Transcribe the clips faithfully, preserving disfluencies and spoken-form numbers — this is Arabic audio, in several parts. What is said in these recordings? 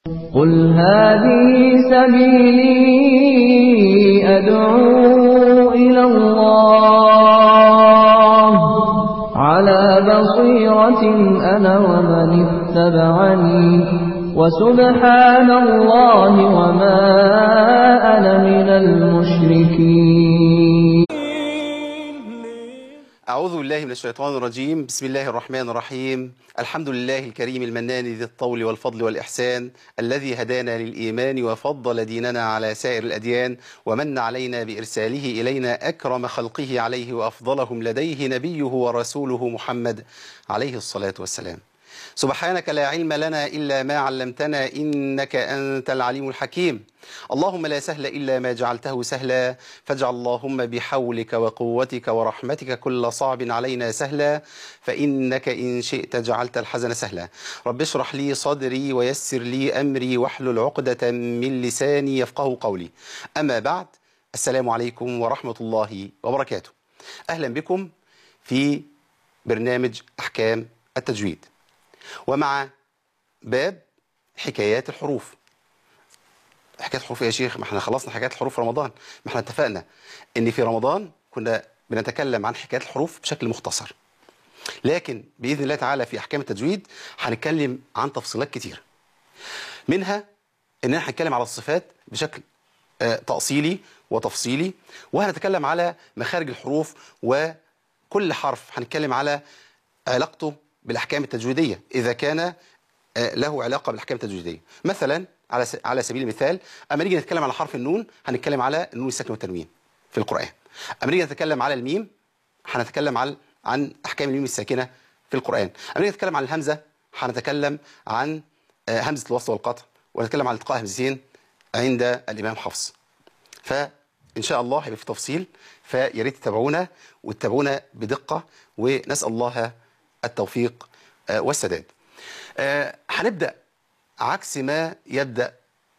قل هذه سبيلي أدعو إلى الله على بصيرة أنا ومن اتبعني وسبحان الله وما أنا من المشركين. أعوذ بالله من الشيطان الرجيم. بسم الله الرحمن الرحيم. الحمد لله الكريم المنان ذي الطول والفضل والإحسان، الذي هدانا للإيمان وفضل ديننا على سائر الأديان، ومن علينا بإرساله إلينا أكرم خلقه عليه وأفضلهم لديه نبيه ورسوله محمد عليه الصلاة والسلام. سبحانك لا علم لنا إلا ما علمتنا إنك أنت العليم الحكيم. اللهم لا سهل إلا ما جعلته سهلا، فاجعل اللهم بحولك وقوتك ورحمتك كل صعب علينا سهلا، فإنك إن شئت جعلت الحزن سهلا. رب اشرح لي صدري ويسر لي أمري واحلل عقدة من لساني يفقه قولي. أما بعد، السلام عليكم ورحمة الله وبركاته. أهلا بكم في برنامج أحكام التجويد، ومع باب حكايات الحروف. حكايات الحروف يا شيخ؟ ما احنا خلصنا حكايات الحروف في رمضان. ما احنا اتفقنا ان في رمضان كنا بنتكلم عن حكايات الحروف بشكل مختصر، لكن بإذن الله تعالى في أحكام التجويد هنتكلم عن تفصيلات كتير، منها ان احنا هنتكلم على الصفات بشكل آه تأصيلي وتفصيلي، وهنتكلم على مخارج الحروف، وكل حرف هنتكلم على علاقته بالأحكام التجويدية إذا كان له علاقة بالأحكام التجويدية. مثلا على على سبيل المثال، أما نيجي نتكلم على حرف النون هنتكلم على النون الساكنة والتنوين في القرآن. أما نيجي نتكلم على الميم هنتكلم عن عن أحكام الميم الساكنة في القرآن. أما نيجي نتكلم عن الهمزة هنتكلم عن همزة الوصل والقطع، ونتكلم عن التقاء همزتين عند الإمام حفص. فإن شاء الله هيبقى في تفصيل، فيا ريت تتابعونا وتتابعونا بدقة، ونسأل الله التوفيق والسداد. هنبدأ عكس ما يبدأ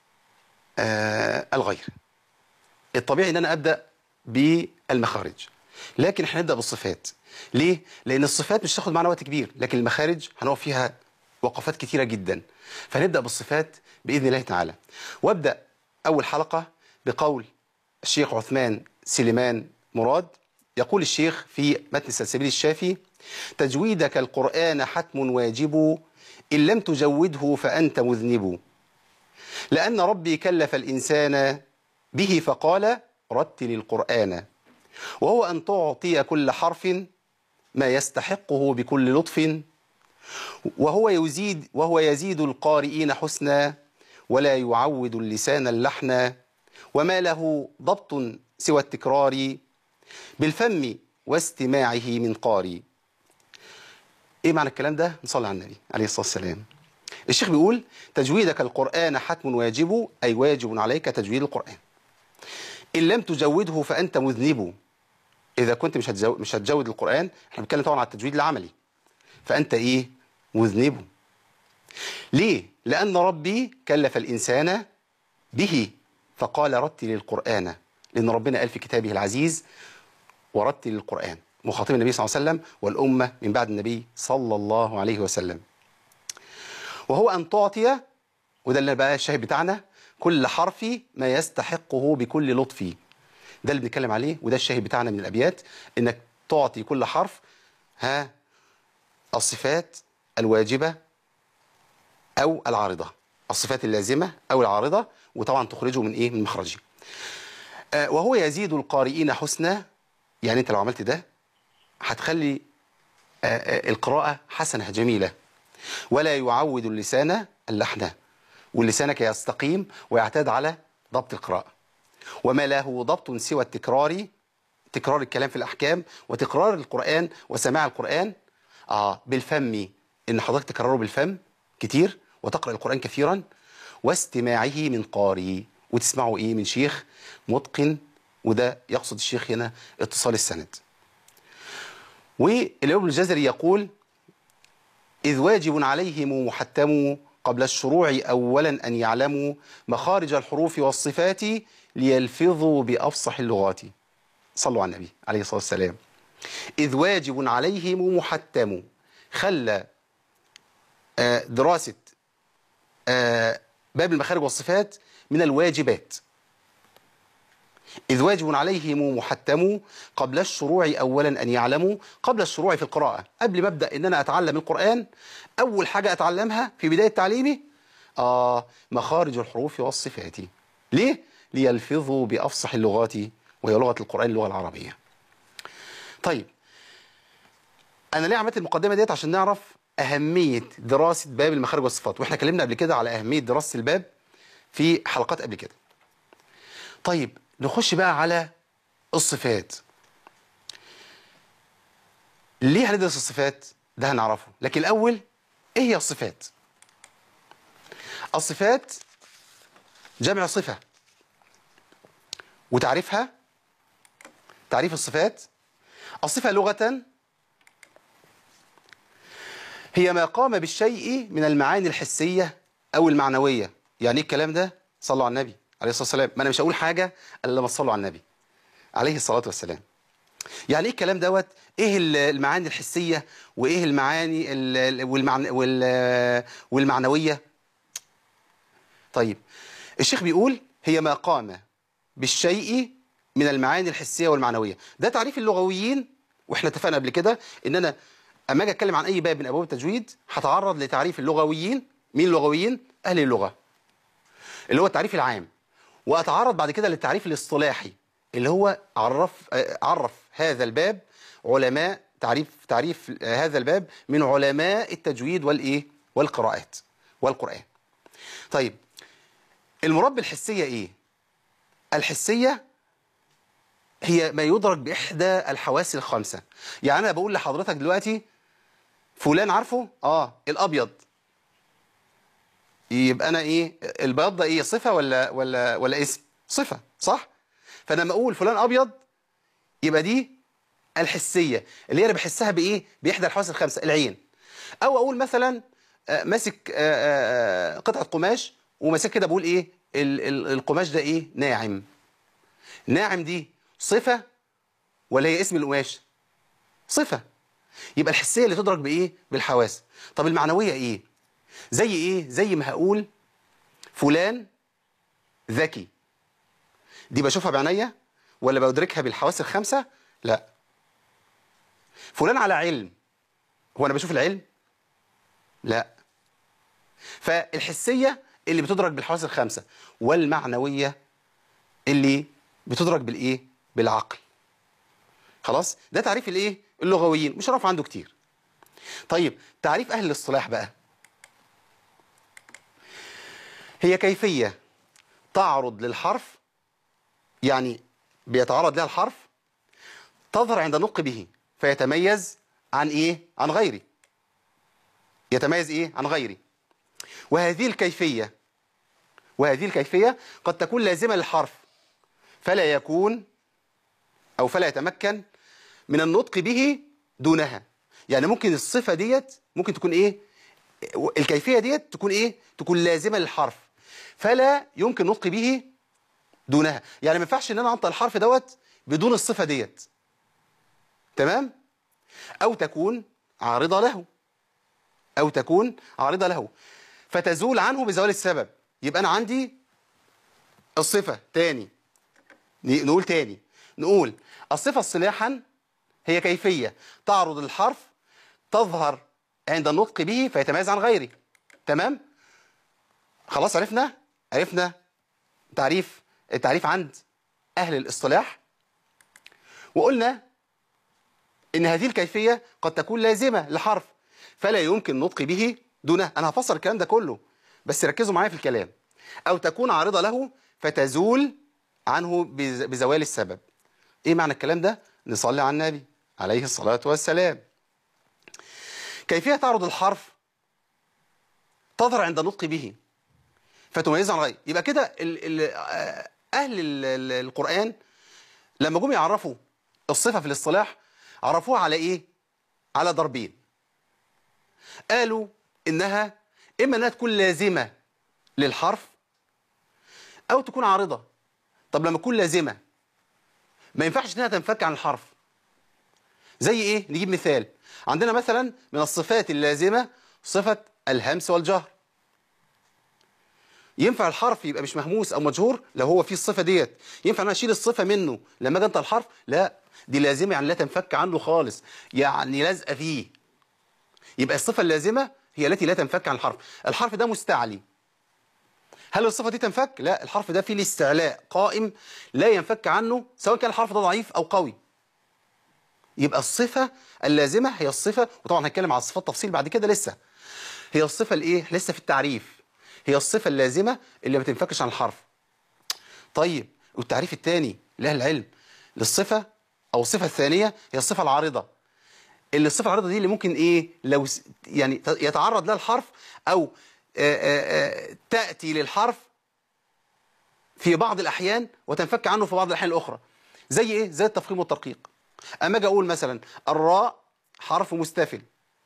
الغير. الطبيعي ان انا ابدأ بالمخارج، لكن هنبدأ بالصفات. ليه؟ لان الصفات مش هتاخد معنا وقت كبير، لكن المخارج هنقف فيها وقفات كتيرة جدا. فنبدأ بالصفات بإذن الله تعالى. وابدأ اول حلقة بقول الشيخ عثمان سليمان مراد. يقول الشيخ في متن سلسبيل الشافي: تجويدك القرآن حتم واجب، إن لم تجوده فأنت مذنب، لأن ربي كلف الإنسان به فقال رتل القرآن، وهو أن تعطي كل حرف ما يستحقه بكل لطف، وهو يزيد وهو يزيد القارئين حسنا، ولا يعود اللسان اللحنا، وما له ضبط سوى التكرار، بالفم واستماعه من قاري. ايه معنى الكلام ده؟ نصلي على النبي عليه الصلاة والسلام. الشيخ بيقول: تجويدك القرآن حتم واجب، أي واجب عليك تجويد القرآن. إن لم تجوده فأنت مذنب. إذا كنت مش هتجود, مش هتجود القرآن، احنا بنتكلم طبعا على التجويد العملي، فأنت إيه؟ مذنب. ليه؟ لأن ربي كلف الإنسان به فقال رتل القرآن، لأن ربنا قال في كتابه العزيز: ورتل القرآن، مخاطب النبي صلى الله عليه وسلم والأمة من بعد النبي صلى الله عليه وسلم. وهو أن تعطي، وده اللي بقى الشاهد بتاعنا، كل حرف ما يستحقه بكل لطف. ده اللي بنتكلم عليه، وده الشاهد بتاعنا من الأبيات، إنك تعطي كل حرف ها الصفات الواجبة أو العارضة، الصفات اللازمة أو العارضة، وطبعا تخرجه من إيه؟ من مخرجه. آه وهو يزيد القارئين حسنا، يعني أنت لو عملت ده هتخلي آه آه القراءة حسنة جميلة. ولا يعود اللسان اللحن، ولسانك يستقيم ويعتاد على ضبط القراءة. وما له ضبط سوى التكرار، تكرار الكلام في الأحكام، وتكرار القرآن وسماع القرآن آه بالفم، إن حضرتك تكرره بالفم كتير وتقرأ القرآن كثيرا، واستماعه من قارئ، وتسمعه إيه؟ من شيخ متقن، وده يقصد الشيخ هنا اتصال السند. والإمام الجزري يقول: إذ واجب عليهم محتم، قبل الشروع أولا أن يعلموا مخارج الحروف والصفات، ليلفظوا بأفصح اللغات. صلوا على النبي عليه الصلاة والسلام. إذ واجب عليهم محتم، خلى دراسة باب المخارج والصفات من الواجبات، إذ واجب عليهم محتم قبل الشروع أولا أن يعلموا. قبل الشروع في القراءة، قبل ما أبدأ إن أنا أتعلم القرآن، أول حاجة أتعلمها في بداية تعليمي آه مخارج الحروف والصفات. ليه؟ ليلفظوا بأفصح اللغات، وهي لغة القرآن اللغة العربية. طيب، أنا ليه عملت المقدمة ديت؟ عشان نعرف أهمية دراسة باب المخارج والصفات، وإحنا اتكلمنا قبل كده على أهمية دراسة الباب في حلقات قبل كده. طيب، نخش بقى على الصفات. ليه هندرس الصفات؟ ده هنعرفه، لكن الأول إيه هي الصفات؟ الصفات جمع صفة، وتعريفها، تعريف الصفات: الصفة لغة هي ما قام بالشيء من المعاني الحسية أو المعنوية. يعني إيه الكلام ده؟ صلوا على النبي عليه الصلاة والسلام. ما أنا مش هقول حاجة إلا لما تصلوا على النبي عليه الصلاة والسلام. يعني إيه الكلام دوت؟ إيه المعاني الحسية وإيه المعاني والمعن... وال... والمعنوية؟ طيب، الشيخ بيقول هي ما قام بالشيء من المعاني الحسية والمعنوية. ده تعريف اللغويين، واحنا اتفقنا قبل كده ان انا اما اجي اتكلم عن اي باب من ابواب التجويد هتعرض لتعريف اللغويين. مين اللغويين؟ اهل اللغة، اللي هو التعريف العام، واتعرض بعد كده للتعريف الاصطلاحي اللي هو عرف عرف هذا الباب علماء، تعريف تعريف هذا الباب من علماء التجويد والايه والقراءات والقرآن. طيب، المراد بالحسية ايه؟ الحسية هي ما يدرك بإحدى الحواس الخمسة. يعني أنا بقول لحضرتك دلوقتي فلان عارفه؟ آه الأبيض. يبقى أنا إيه؟ البياض ده إيه؟ صفة ولا ولا ولا اسم؟ صفة، صح؟ فأنا لما أقول فلان أبيض يبقى دي الحسية اللي هي أنا بحسها بإيه؟ بإحدى الحواس الخمسة، العين. أو أقول مثلا ماسك قطعة قماش وماسك كده، بقول إيه؟ القماش ده إيه؟ ناعم. ناعم دي صفة ولا هي اسم القماش؟ صفة. يبقى الحسية اللي تدرك بإيه؟ بالحواس. طب المعنوية إيه؟ زي إيه؟ زي ما هقول فلان ذكي، دي بشوفها بعينيا ولا بدركها بالحواس الخمسة؟ لا. فلان على علم، هو أنا بشوف العلم؟ لا. فالحسية اللي بتدرك بالحواس الخمسة، والمعنوية اللي بتدرك بالإيه؟ بالعقل. خلاص؟ ده تعريف الإيه؟ اللغويين، مش هنقف عنده كتير. طيب، تعريف أهل الاصطلاح بقى: هي كيفية تعرض للحرف، يعني بيتعرض لها الحرف، تظهر عند النطق به فيتميز عن إيه؟ عن غيره. يتميز إيه؟ عن غيره. وهذه الكيفية وهذه الكيفية قد تكون لازمة للحرف، فلا يكون أو فلا يتمكن من النطق به دونها. يعني ممكن الصفة ديت ممكن تكون إيه؟ الكيفية ديت تكون إيه؟ تكون لازمة للحرف، فلا يمكن نطق به دونها. يعني ما ينفعش ان انا انطق الحرف دوت بدون الصفة ديت. تمام؟ او تكون عارضة له او تكون عارضة له فتزول عنه بزوال السبب. يبقى انا عندي الصفة تاني، نقول تاني نقول الصفة اصطلاحا هي كيفية تعرض الحرف، تظهر عند النطق به فيتميز عن غيره. تمام؟ خلاص، عرفنا عرفنا تعريف التعريف عند أهل الاصطلاح، وقلنا إن هذه الكيفية قد تكون لازمة لحرف فلا يمكن النطق به دونه. أنا هفسر الكلام ده كله بس ركزوا معايا في الكلام. أو تكون عارضة له فتزول عنه بزوال السبب. إيه معنى الكلام ده؟ نصلي على النبي عليه الصلاة والسلام. كيفية تعرض الحرف تظهر عند النطق به فتميزه عن غيره. يبقى كده ال ال أهل ال ال القرآن لما جم يعرفوا الصفة في الاصطلاح عرفوها على إيه؟ على ضربين. قالوا إنها إما أنها تكون لازمة للحرف أو تكون عارضة. طب لما تكون لازمة ما ينفعش إنها تنفك عن الحرف. زي إيه؟ نجيب مثال. عندنا مثلا من الصفات اللازمة صفة الهمس والجهر. ينفع الحرف يبقى مش مهموس او مجهور لو هو فيه الصفه ديت، ينفع انا اشيل الصفه منه لما اجي انطق الحرف؟ لا، دي لازمه، يعني لا تنفك عنه خالص، يعني لازقه فيه. يبقى الصفه اللازمه هي التي لا تنفك عن الحرف. الحرف ده مستعلي، هل الصفه دي تنفك؟ لا، الحرف ده فيه الاستعلاء قائم لا ينفك عنه، سواء كان الحرف ده ضعيف او قوي. يبقى الصفه اللازمه هي الصفه، وطبعا هنتكلم على الصفات تفصيل بعد كده لسه، هي الصفه الايه؟ لسه في التعريف، هي الصفه اللازمه اللي ما تنفكش عن الحرف. طيب، والتعريف الثاني لاهل العلم للصفه او الصفه الثانيه هي الصفه العارضه. اللي الصفه العارضه دي اللي ممكن ايه لو يعني يتعرض لها الحرف، او آآ آآ تاتي للحرف في بعض الاحيان وتنفك عنه في بعض الاحيان الاخرى. زي ايه؟ زي التفخيم والترقيق. اما اجي اقول مثلا الراء حرف مستفل،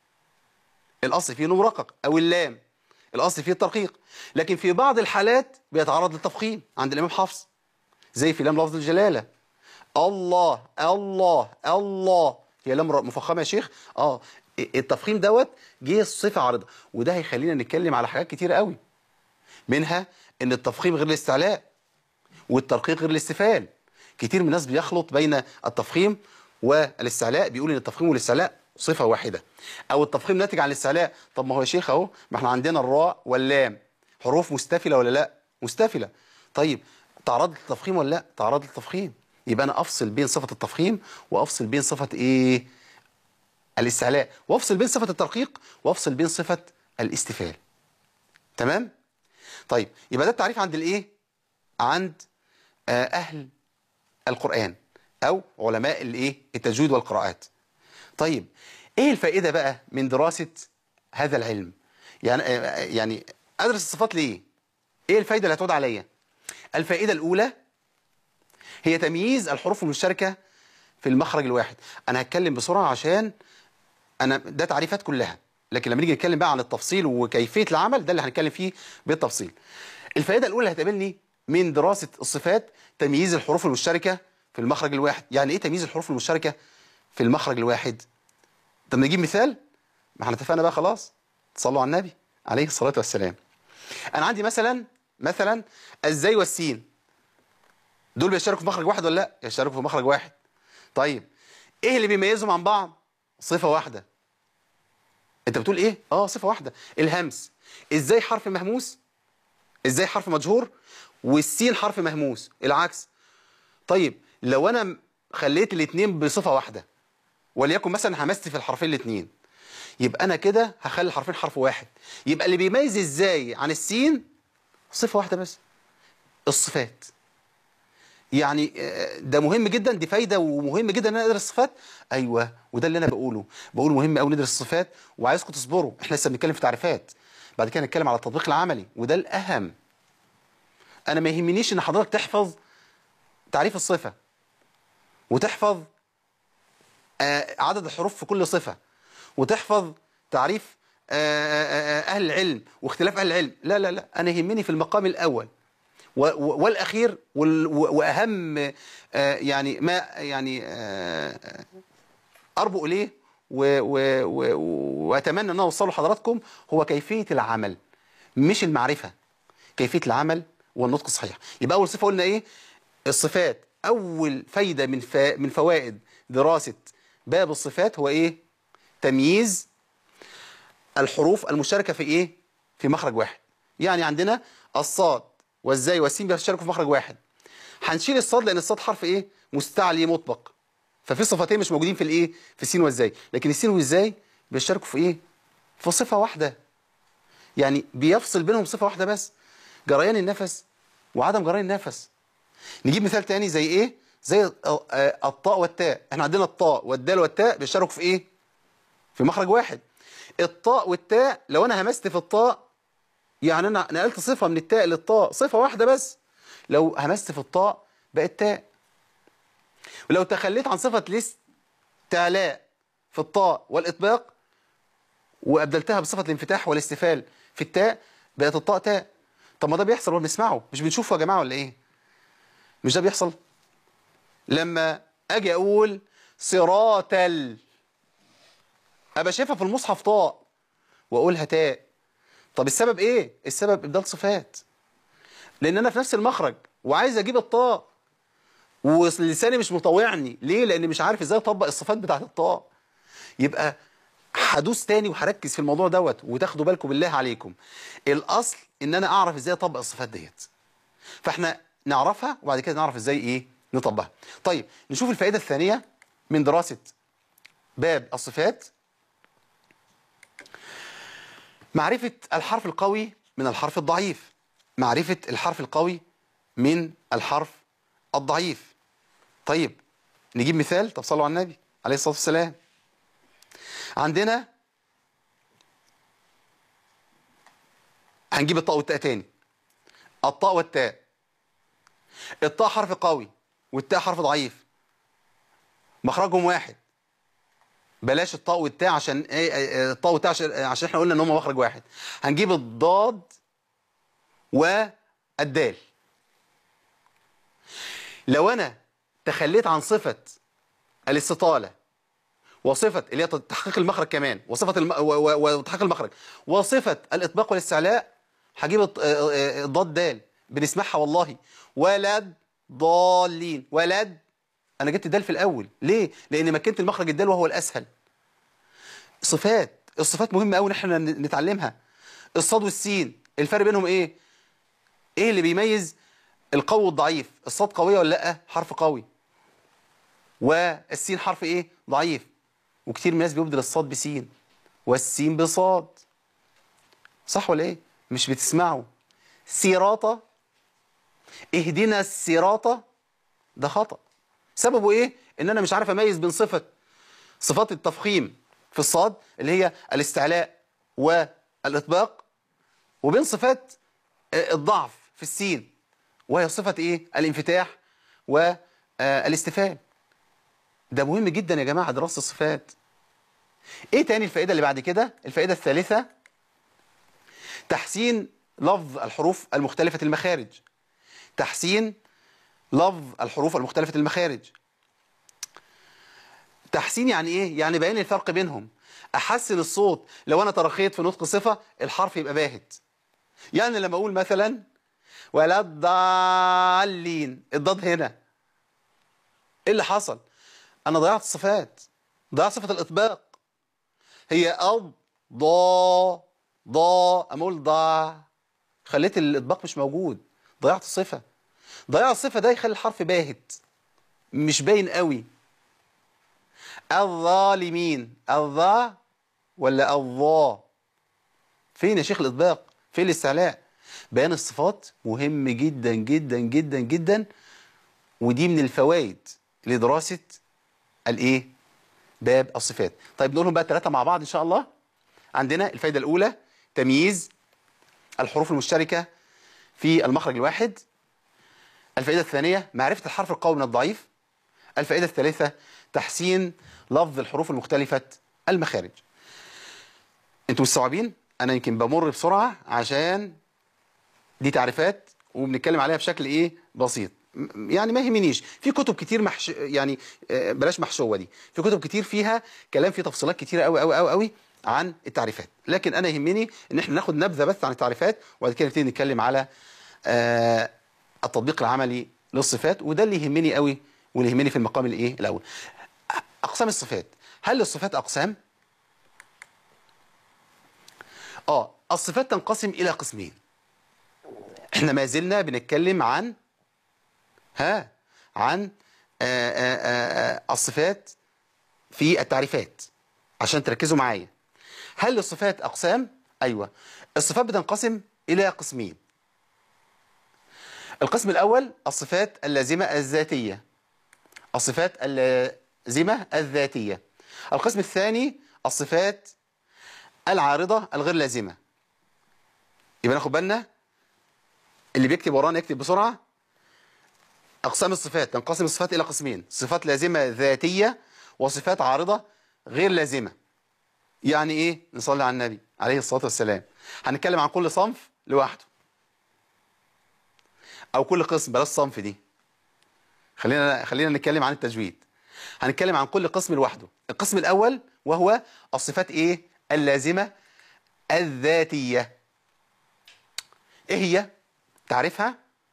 الاصل فيه انه مرقق، او اللام الاصل فيه الترقيق، لكن في بعض الحالات بيتعرض للتفخيم عند الامام حفص، زي في لام لفظ الجلاله. الله الله الله، هي لام مفخمه يا شيخ؟ اه، التفخيم دوت جه صفه عارضه، وده هيخلينا نتكلم على حاجات كتيره قوي، منها ان التفخيم غير الاستعلاء والترقيق غير الاستفال. كتير من الناس بيخلط بين التفخيم والاستعلاء، بيقول ان التفخيم والاستعلاء صفه واحده، او التفخيم ناتج عن الاستعلاء. طب ما هو يا شيخ اهو، ما احنا عندنا الراء واللام حروف مستفله ولا لا؟ مستفله. طيب تعرضت للتفخيم ولا لا؟ تعرضت للتفخيم. يبقى انا افصل بين صفه التفخيم وافصل بين صفه ايه؟ الاستعلاء، وافصل بين صفه الترقيق وافصل بين صفه الاستفال. تمام؟ طيب، يبقى ده التعريف عند الايه؟ عند آه اهل القرآن او علماء الايه؟ التجويد والقراءات. طيب، ايه الفائده بقى من دراسه هذا العلم؟ يعني آه يعني ادرس الصفات ليه؟ ايه الفائده اللي هتعود عليا؟ الفائده الاولى هي تمييز الحروف المشتركه في المخرج الواحد. انا هتكلم بسرعه عشان انا ده تعريفات كلها، لكن لما نيجي نتكلم بقى عن التفصيل وكيفيه العمل ده اللي هنتكلم فيه بالتفصيل. الفائده الاولى اللي هتقابلني من دراسه الصفات تمييز الحروف المشتركه في المخرج الواحد. يعني ايه تمييز الحروف المشتركه في المخرج الواحد؟ طب نجيب مثال، ما احنا اتفقنا بقى خلاص، صلوا على النبي عليه الصلاه والسلام. انا عندي مثلا مثلا الزاي والسين، دول بيشتركوا في مخرج واحد ولا لا؟ يشتركوا في مخرج واحد. طيب، ايه اللي بيميزهم عن بعض؟ صفه واحده. انت بتقول ايه؟ اه صفه واحده، الهمس. ازاي حرف مهموس؟ ازاي حرف مجهور؟ والسين حرف مهموس، العكس. طيب، لو انا خليت الاثنين بصفه واحده، وليكن مثلا همست في الحرفين الاثنين، يبقى انا كده هخلي الحرفين حرف واحد. يبقى اللي بيميز ازاي عن السين صفه واحده بس، الصفات. يعني ده مهم جدا، دي فايده ومهم جدا ان انا ادرس الصفات. ايوه، وده اللي انا بقوله، بقول مهم قوي ندرس الصفات، وعايزكم تصبروا، احنا لسه بنتكلم في تعريفات، بعد كده نتكلم على التطبيق العملي، وده الاهم. انا ما يهمنيش ان حضرتك تحفظ تعريف الصفه وتحفظ آه عدد الحروف في كل صفه، وتحفظ تعريف آه آه اهل العلم واختلاف اهل العلم. لا لا لا، انا يهمني في المقام الاول والاخير واهم آه يعني ما يعني آه اربو اليه واتمنى ان اوصله لحضراتكم، هو كيفيه العمل مش المعرفه، كيفيه العمل والنطق الصحيح. يبقى اول صفه قلنا ايه؟ الصفات. اول فايده من فا من فوائد دراسه باب الصفات هو ايه؟ تمييز الحروف المشتركه في ايه؟ في مخرج واحد. يعني عندنا الصاد والزاي والسين بيشتركوا في مخرج واحد. هنشيل الصاد لان الصاد حرف ايه؟ مستعلي مطبق، ففي صفتين مش موجودين في الايه؟ في السين والزاي، لكن السين والزاي بيشتركوا في ايه؟ في صفه واحده. يعني بيفصل بينهم صفه واحده بس، جريان النفس وعدم جريان النفس. نجيب مثال تاني زي ايه؟ زي الطاء والتاء. احنا عندنا الطاء والدال والتاء بيشتركوا في ايه؟ في مخرج واحد. الطاء والتاء لو انا همست في الطاء، يعني انا نقلت صفه من التاء للطاء، صفه واحده بس. لو همست في الطاء بقت تاء. ولو تخليت عن صفه الاستعلاء في الطاء والاطباق وابدلتها بصفه الانفتاح والاستفال في التاء، بقت الطاء تاء. طب ما ده بيحصل وبنسمعه، مش بنشوفه يا جماعه ولا ايه؟ مش ده بيحصل؟ لما اجي اقول صراط ال، ابقى شايفها في المصحف طاء واقولها تاء. طب السبب ايه؟ السبب ابدال صفات. لان انا في نفس المخرج وعايز اجيب الطاء ولساني مش مطوعني. ليه؟ لاني مش عارف ازاي اطبق الصفات بتاعت الطاء. يبقى هدوس تاني وهركز في الموضوع دوت، وتاخدوا بالكم بالله عليكم. الاصل ان انا اعرف ازاي اطبق الصفات ديت، فاحنا نعرفها وبعد كده نعرف ازاي ايه نطبقها. طيب نشوف الفائده الثانيه من دراسه باب الصفات. معرفه الحرف القوي من الحرف الضعيف. معرفه الحرف القوي من الحرف الضعيف. طيب نجيب مثال. طب صلوا على النبي عليه الصلاه والسلام. عندنا هنجيب الطاء والتاء تاني. الطاء والتاء. الطاء حرف قوي والتاء حرف ضعيف، مخرجهم واحد. بلاش الطاء والتاء عشان ايه؟ الطاء والتاء عشان, عشان احنا قلنا ان هم مخرج واحد. هنجيب الضاد والدال. لو انا تخليت عن صفة الاستطالة وصفة اللي هي تحقيق المخرج كمان، وصفة الم... وتحقيق المخرج وصفة الإطباق والاستعلاء، هجيب الضاد دال. بنسمعها والله. ولد ضالين. ولد. أنا جبت دال في الأول. ليه؟ لأن مكنت المخرج الدال وهو الأسهل. صفات. الصفات مهمة أوي إن احنا نتعلمها. الصاد والسين الفرق بينهم إيه؟ إيه اللي بيميز القوي والضعيف؟ الصاد قوية ولا لأ؟ حرف قوي. والسين حرف إيه؟ ضعيف. وكتير من الناس بيبدل الصاد بسين والسين بصاد. صح ولا ايه؟ مش بتسمعوا؟ صراطة. اهدنا الصراطة. ده خطأ. سببه ايه؟ ان انا مش عارف اميز بين صفة صفات التفخيم في الصاد اللي هي الاستعلاء والاطباق، وبين صفات الضعف في السين وهي صفة ايه؟ الانفتاح والاستفهام. ده مهم جدا يا جماعة دراسة الصفات. ايه تاني الفائدة اللي بعد كده؟ الفائدة الثالثة تحسين لفظ الحروف المختلفة المخارج. تحسين لفظ الحروف المختلفة المخارج. تحسين يعني ايه؟ يعني بيان الفرق بينهم. احسن الصوت. لو انا ترخيت في نطق صفة الحرف يبقى باهت. يعني لما اقول مثلا ولا الضالين، الضاد هنا ايه اللي حصل؟ انا ضيعت الصفات. ضيعت صفة الاطباق. هي أض ضا ضا، أما أقول ضا خليت الإطباق مش موجود. ضيعت الصفة. ضياع الصفة ده يخلي الحرف باهت مش باين قوي. الظالمين. الظا ولا الظا؟ فين يا شيخ الإطباق؟ فين الاستعلاء؟ بيان الصفات مهم جدا جدا جدا جدا، ودي من الفوائد لدراسة الايه؟ باب الصفات. طيب نقولهم بقى الثلاثة مع بعض إن شاء الله. عندنا الفائدة الأولى تمييز الحروف المشتركة في المخرج الواحد. الفائدة الثانية معرفة الحرف القوي من الضعيف. الفائدة الثالثة تحسين لفظ الحروف المختلفة المخارج. انتوا مستوعبين؟ أنا يمكن بمر بسرعة عشان دي تعريفات وبنتكلم عليها بشكل إيه؟ بسيط. يعني ما يهمنيش. في كتب كتير محش يعني بلاش محشوه دي. في كتب كتير فيها كلام فيه تفصيلات كتيره قوي قوي قوي قوي عن التعريفات، لكن انا يهمني ان احنا ناخد نبذه بس عن التعريفات وبعد كده نبتدي نتكلم على آه التطبيق العملي للصفات، وده اللي يهمني قوي واللي يهمني في المقام الايه الاول. اقسام الصفات. هل الصفات اقسام؟ اه الصفات تنقسم الى قسمين. احنا ما زلنا بنتكلم عن ها عن آآ آآ الصفات في التعريفات عشان تركزوا معايا. هل الصفات أقسام؟ أيوة. الصفات بتنقسم إلى قسمين. القسم الأول الصفات اللازمة الذاتية. الصفات اللازمة الذاتية. القسم الثاني الصفات العارضة الغير لازمة. يبقى ناخد بالنا، اللي بيكتب ورانا يكتب بسرعة. أقسام الصفات تنقسم الصفات إلى قسمين: صفات لازمة ذاتية وصفات عارضة غير لازمة. يعني إيه؟ نصلي على النبي عليه الصلاة والسلام. هنتكلم عن كل صنف لوحده أو كل قسم، بلاش صنف دي. خلينا خلينا نتكلم عن التجويد. هنتكلم عن كل قسم لوحده. القسم الأول وهو الصفات إيه؟ اللازمة الذاتية. إيه هي؟ تعرفها؟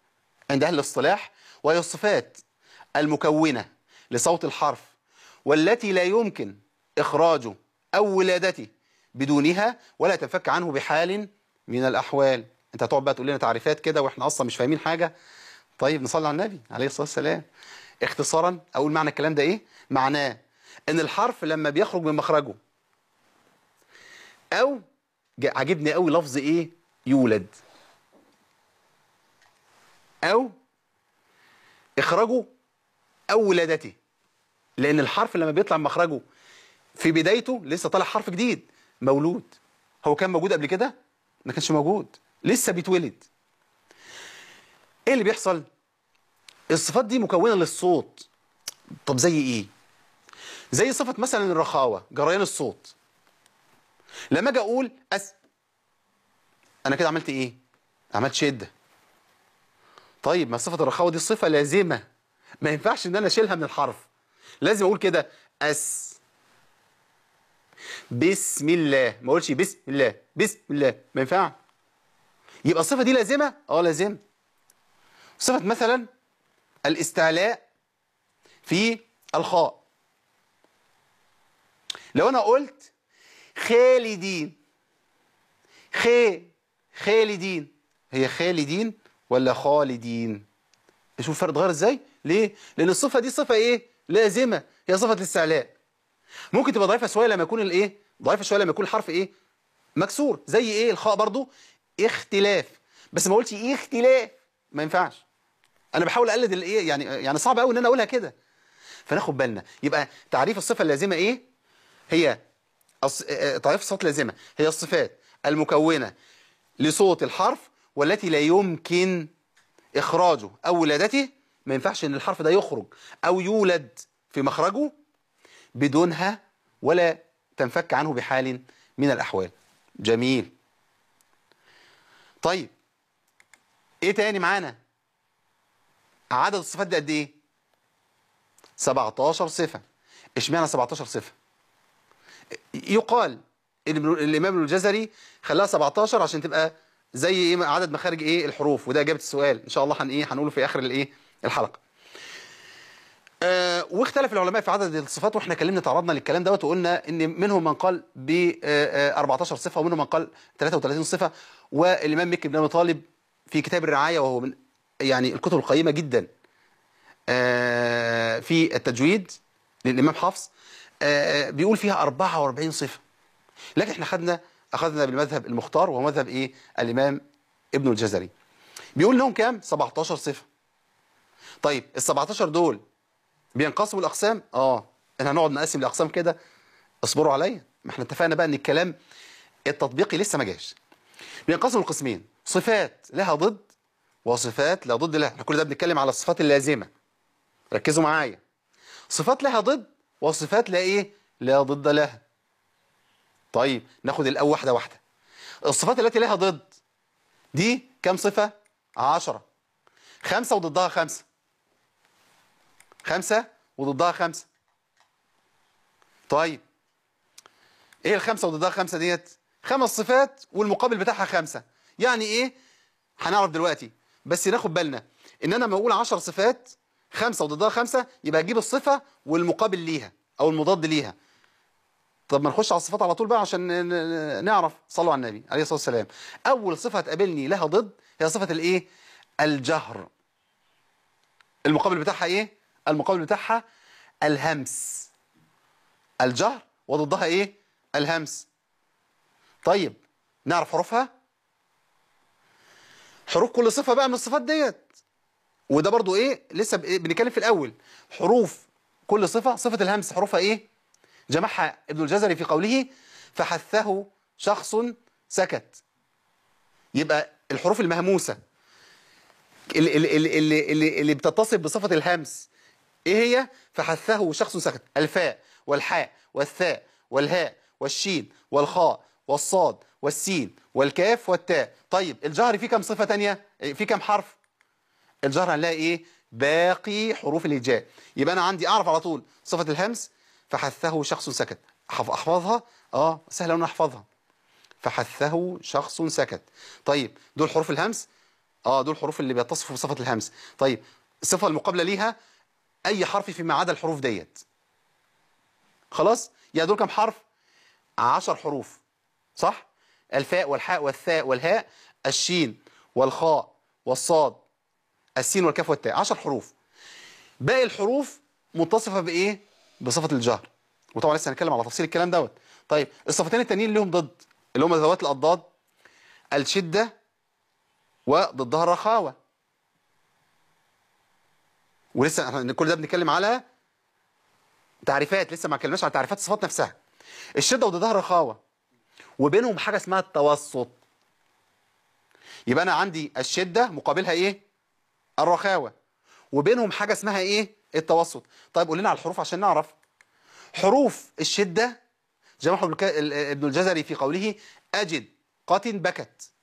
عند أهل الاصطلاح، وهي الصفات المكونة لصوت الحرف والتي لا يمكن إخراجه أو ولادته بدونها ولا تنفك عنه بحال من الأحوال. أنت هتقعد بقى تقول لنا تعريفات كده وإحنا أصلا مش فاهمين حاجة. طيب نصلي على النبي عليه الصلاة والسلام. اختصارا أقول معنى الكلام ده إيه؟ معناه إن الحرف لما بيخرج من مخرجه، أو عجبني قوي لفظ إيه؟ يولد، أو إخراجه أو ولادته. لأن الحرف لما بيطلع من مخرجه في بدايته لسه طالع حرف جديد مولود. هو كان موجود قبل كده؟ ما كانش موجود، لسه بيتولد. ايه اللي بيحصل؟ الصفات دي مكونة للصوت. طب زي ايه؟ زي صفة مثلا الرخاوة، جريان الصوت. لما اجي اقول أس، انا كده عملت ايه؟ عملت شدة. طيب ما صفة الرخاوة دي صفة لازمة، ما ينفعش ان انا اشيلها من الحرف. لازم اقول كده أس، بسم الله، ما اقولش بسم الله، بسم الله، ما ينفعش. يبقى الصفة دي لازمة؟ اه لازمة. صفة مثلا الاستعلاء في الخاء. لو انا قلت خالدين، خي خالدين، هي خالدين ولا خالدين؟ شوف الفرق اتغير ازاي؟ ليه؟ لان الصفة دي صفة ايه؟ لازمة، هي صفة الاستعلاء. ممكن تبقى ضعيفة شوية لما يكون الايه؟ ضعيفة شوية لما يكون الحرف ايه؟ مكسور. زي ايه؟ الخاء برضو اختلاف، بس ما قلتش ايه اختلاف، ما ينفعش. انا بحاول اقلد الايه يعني، يعني صعب قوي ان انا اقولها كده. فناخد بالنا. يبقى تعريف الصفة اللازمة ايه؟ هي أص... تعريف الصفات اللازمة هي الصفات المكونة لصوت الحرف والتي لا يمكن إخراجه أو ولادته. ما ينفعش إن الحرف ده يخرج أو يولد في مخرجه بدونها ولا تنفك عنه بحال من الأحوال. جميل. طيب إيه تاني معانا؟ عدد الصفات ده قد إيه؟ سبعتاشر صفة. اشمعنى سبعتاشر صفة؟ يقال الإمام ابن الجزري خلاها سبعتاشر عشان تبقى زي ايه عدد مخارج ايه الحروف، وده اجابه السؤال ان شاء الله هن ايه هنقوله في اخر الايه الحلقه. آه واختلف العلماء في عدد الصفات، واحنا كلمنا تعرضنا للكلام دوت وقلنا ان منهم من قال ب أربعتاشر صفه ومنهم من قال ثلاثة وثلاثين صفه. والامام مكي بن ابي طالب في كتاب الرعايه، وهو من يعني الكتب القيمه جدا آه في التجويد للامام حفص، آه بيقول فيها أربعة وأربعين صفه. لكن احنا خدنا اخذنا بالمذهب المختار وهو مذهب ايه الامام ابن الجزري، بيقول لهم كام؟ سبعتاشر صفه. طيب ال سبعتاشر دول بينقسموا الاقسام؟ اه احنا هنقعد نقسم الاقسام كده، اصبروا عليا، ما احنا اتفقنا بقى ان الكلام التطبيقي لسه ما جاش. بينقسموا لقسمين، صفات لها ضد وصفات لا ضد لها. احنا كل ده بنتكلم على الصفات اللازمه، ركزوا معايا. صفات لها ضد وصفات لا ايه لا ضد لها. طيب ناخد الاول واحده واحده. الصفات التي لها ضد دي كم صفه؟ عشرة. خمسة وضدها خمسة، خمسة وضدها خمسة. طيب ايه الخمسة وضدها خمسة ديت؟ خمس صفات والمقابل بتاعها خمسة. يعني ايه؟ هنعرف دلوقتي، بس ناخد بالنا ان انا لما اقول عشر صفات خمسة وضدها خمسة يبقى اجيب الصفة والمقابل ليها او المضاد ليها. طب ما نخش على الصفات على طول بقى عشان نعرف. صلوا على النبي عليه الصلاة والسلام. اول صفة هتقابلني لها ضد هي صفة الايه؟ الجهر. المقابل بتاعها ايه؟ المقابل بتاعها الهمس. الجهر وضدها ايه؟ الهمس. طيب نعرف حروفها. حروف كل صفة بقى من الصفات ديت، وده برضو ايه لسه بنتكلم في الاول. حروف كل صفة، صفة الهمس حروفها ايه؟ جمعها ابن الجزري في قوله فحثه شخص سكت. يبقى الحروف المهموسة اللي, اللي, اللي, اللي, اللي بتتصف بصفة الهمس ايه هي؟ فحثه شخص سكت. الفاء والحاء والثاء والهاء والشين والخاء والصاد والسين والكاف والتاء. طيب الجهر فيه كم صفة تانية؟ فيه كم حرف؟ الجهر هنلاقي ايه؟ باقي حروف الهجاء. يبقى انا عندي اعرف على طول صفة الهمس فحثه شخص سكت. احفظها؟ اه سهله ان احفظها. فحثه شخص سكت. طيب دول حروف الهمس اه دول الحروف اللي بيتصفوا بصفه الهمس. طيب الصفه المقابله ليها اي حرف فيما عدا الحروف ديت. خلاص، يعني دول كام حرف؟ عشر حروف، صح؟ الفاء والحاء والثاء والهاء، الشين والخاء والصاد، السين والكاف والتاء، عشر حروف. باقي الحروف متصفه بايه؟ بصفه الجهر، وطبعا لسه هنتكلم على تفصيل الكلام دوت. طيب الصفتين التانيين اللي لهم ضد، اللي هم ذوات الاضداد، الشده وضدها الرخاوه. ولسه احنا كل ده بنتكلم على تعريفات، لسه ما اتكلمناش عن تعريفات الصفات نفسها. الشده وضدها الرخاوه، وبينهم حاجه اسمها التوسط. يبقى انا عندي الشده مقابلها ايه؟ الرخاوه، وبينهم حاجه اسمها ايه؟ التوسط. طيب قول لنا على الحروف عشان نعرف. حروف الشده جمعه ابن الجزري في قوله اجد قت بكت.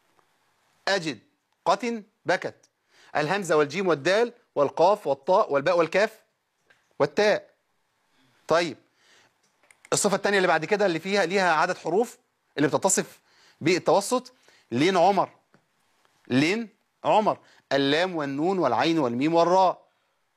اجد قت بكت. الهمزه والجيم والدال والقاف والطاء والباء والكاف والتاء. طيب الصفه الثانيه اللي بعد كده اللي فيها ليها عدد حروف اللي بتتصف بالتوسط، لين عمر. لين عمر، اللام والنون والعين والميم والراء.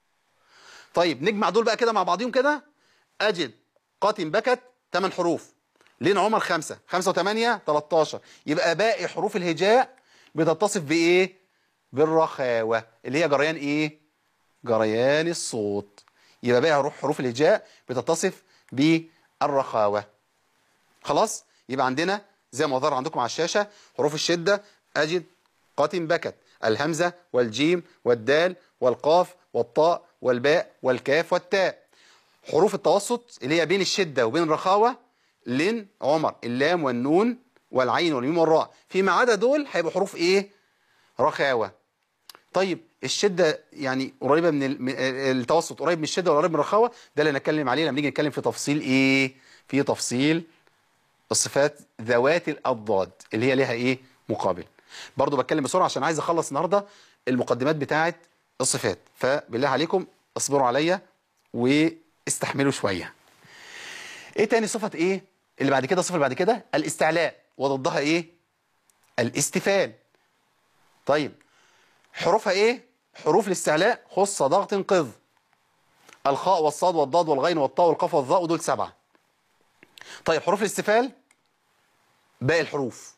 طيب نجمع دول بقى كده مع بعضهم كده. اجد قات بكت ثمان حروف، لين عمر خمسة، خمسة وثمانية تلتاشر. يبقى باقي حروف الهجاء بتتصف بايه؟ بالرخاوة، اللي هي جريان ايه؟ جريان الصوت. يبقى باقي حروف الهجاء بتتصف بالرخاوة. خلاص، يبقى عندنا زي ما ظهر عندكم على الشاشة حروف الشدة: أجد قات بكت، الهمزة والجيم والدال والقاف والطاء والباء والكاف والتاء. حروف التوسط اللي هي بين الشدة وبين الرخاوة: لين عمر، اللام والنون والعين والميم والراء. فيما عدا دول هيبقوا حروف ايه؟ رخاوة. طيب الشدة يعني قريبة من التوسط، قريب من الشدة ولا قريب من الرخاوة؟ ده اللي نتكلم عليه لما نيجي نتكلم في تفصيل ايه؟ في تفصيل الصفات ذوات الأضداد اللي هي ليها ايه؟ مقابل. برضو بتكلم بسرعة عشان عايز اخلص النهاردة المقدمات بتاعة الصفات، فبالله عليكم اصبروا عليا واستحملوا شوية. ايه تاني صفة ايه؟ اللي بعد كده الصفة اللي بعد كده الاستعلاء، وضدها ايه؟ الاستفال. طيب حروفها ايه؟ حروف الاستعلاء: خص، ضغط، قذ. الخاء والصاد والضاد والغين والطاء والقاف والظاء، ودول سبعة. طيب حروف الاستفال باقي الحروف.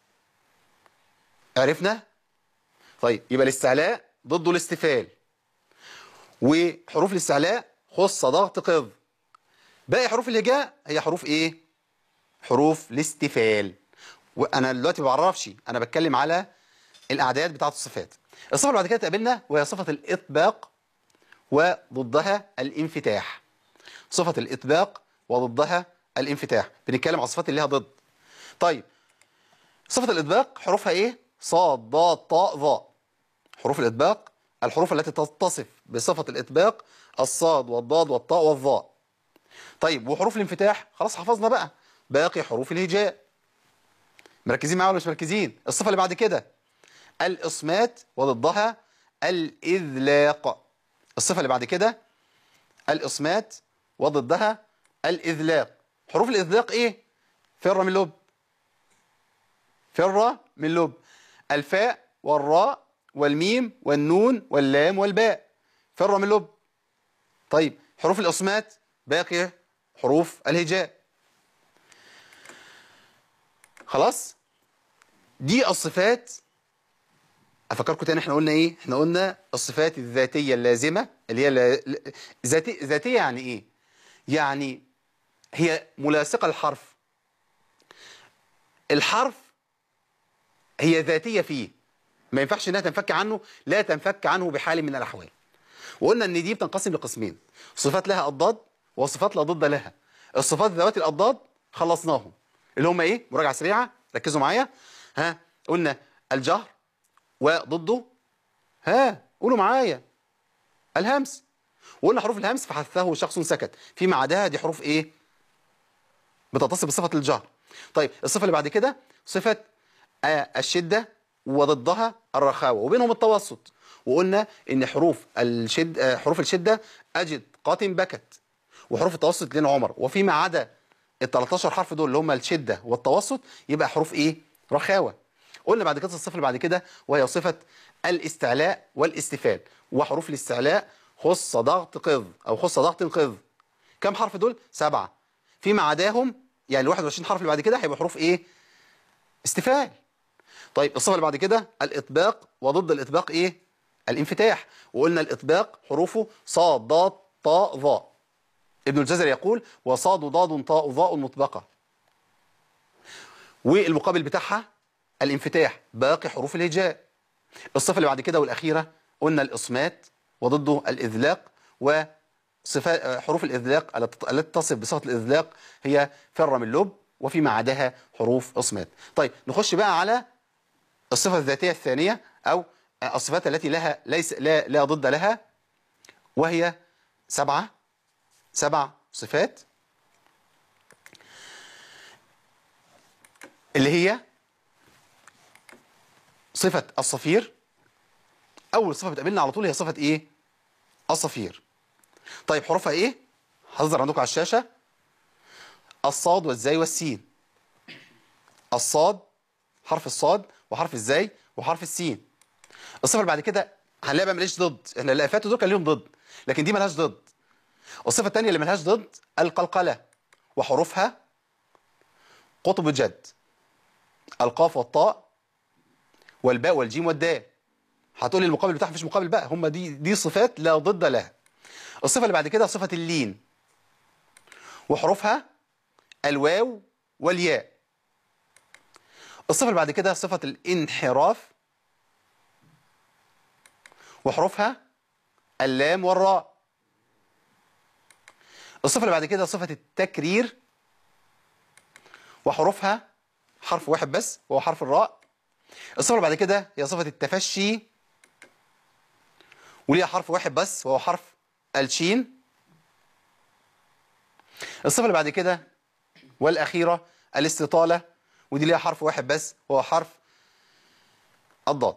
عرفنا؟ طيب يبقى الاستعلاء ضده الاستفال، وحروف الاستعلاء خص، ضغط، قذ. باقي حروف الهجاء هي حروف ايه؟ حروف الاستفال. وانا دلوقتي ما بعرفش، انا بتكلم على الاعداد بتاعه الصفات. الصفه اللي بعد كده تقابلنا وهي صفه الاطباق وضدها الانفتاح. صفه الاطباق وضدها الانفتاح، بنتكلم على الصفات اللي لها ضد. طيب صفه الاطباق حروفها ايه؟ صاد، ضاد، طاء، ظاء. حروف الاطباق الحروف التي تتصف بصفه الاطباق: الصاد والضاد والطاء والظاء. طيب وحروف الانفتاح خلاص حفظنا بقى، باقي حروف الهجاء. مركزين معايا ولا مش مركزين؟ الصفه اللي بعد كده الإصمات وضدها الإذلاق. الصفة اللي بعد كده الإصمات وضدها الإذلاق. حروف الإذلاق إيه؟ فر من لب، فر من لب. الفاء والراء والميم والنون واللام والباء، فر من لب. طيب حروف الإصمات باقي حروف الهجاء. خلاص، دي الصفات. افكركم تاني احنا قلنا ايه؟ احنا قلنا الصفات الذاتيه اللازمه اللي هي ذاتيه. ذاتيه يعني ايه؟ يعني هي ملاصقه للحرف. الحرف هي ذاتيه فيه، ما ينفعش انها تنفك عنه، لا تنفك عنه بحال من الاحوال. وقلنا ان دي بتنقسم لقسمين: صفات لها اضداد وصفات لا ضد لها. الصفات ذوات الاضداد خلصناهم، اللي هم ايه؟ مراجعه سريعه، ركزوا معايا. ها قلنا الجهر وضده، ها قولوا معايا، الهمس. وقلنا حروف الهمس فحثه شخص سكت، فيما عداها دي حروف ايه؟ بتتصف بصفه الجهر. طيب الصفه اللي بعد كده صفه آه الشده وضدها الرخاوه، وبينهم التوسط. وقلنا ان حروف الشد آه حروف الشده اجد قات بكت، وحروف التوسط لين عمر. وفيما عدا ال تلتاشر حرف دول اللي هم الشده والتوسط يبقى حروف ايه؟ رخاوه. قلنا بعد كده الصفه اللي بعد كده وهي صفه الاستعلاء والاستفال. وحروف الاستعلاء خص ضغط قذ أو خص ضغط قذ. كم حرف دول؟ سبعة. فيما عداهم يعني ال واحد وعشرين حرف اللي بعد كده هيبقى حروف ايه؟ استفال. طيب الصفة اللي بعد كده الإطباق، وضد الإطباق ايه؟ الانفتاح. وقلنا الإطباق حروفه صاد ضاد طاء ظاء. ابن الجزري يقول وصاد ضاد طاء ظاء مطبقة. والمقابل بتاعها الانفتاح، باقي حروف الهجاء. الصفة اللي بعد كده والأخيرة قلنا الإصمات، وضده الإذلاق. وصفات حروف الإذلاق التي تصف بصفة الإذلاق هي فر من لب، وفيما عداها حروف إصمات. طيب نخش بقى على الصفة الذاتية الثانية أو الصفات التي لها ليس لا لا ضد لها، وهي سبعة سبع صفات اللي هي صفة الصفير. أول صفة بتقابلنا على طول هي صفة إيه؟ الصفير. طيب حروفها إيه؟ هظهر عندكم على الشاشة. الصاد والزاي والسين. الصاد حرف الصاد وحرف الزاي وحرف السين. الصفة اللي بعد كده هنلاقي بقى ماليش ضد، احنا اللي فاتوا دول كان ليهم ضد لكن دي مالهاش ضد. الصفة الثانية اللي مالهاش ضد القلقلة، وحروفها قطب جد، القاف والطاء والباء والجيم والدال. هتقولي المقابل بتاعها مفيش مقابل بقى، هم دي دي صفات لا ضد لها. الصفة اللي بعد كده صفة اللين، وحروفها الواو والياء. الصفة اللي بعد كده صفة الانحراف، وحروفها اللام والراء. الصفة اللي بعد كده صفة التكرير، وحروفها حرف واحد بس وهو حرف الراء. الصفة اللي بعد كده هي صفة التفشي، وليها حرف واحد بس وهو حرف الشين. الصفة اللي بعد كده والأخيرة الاستطالة، ودي ليها حرف واحد بس وهو حرف الضاد.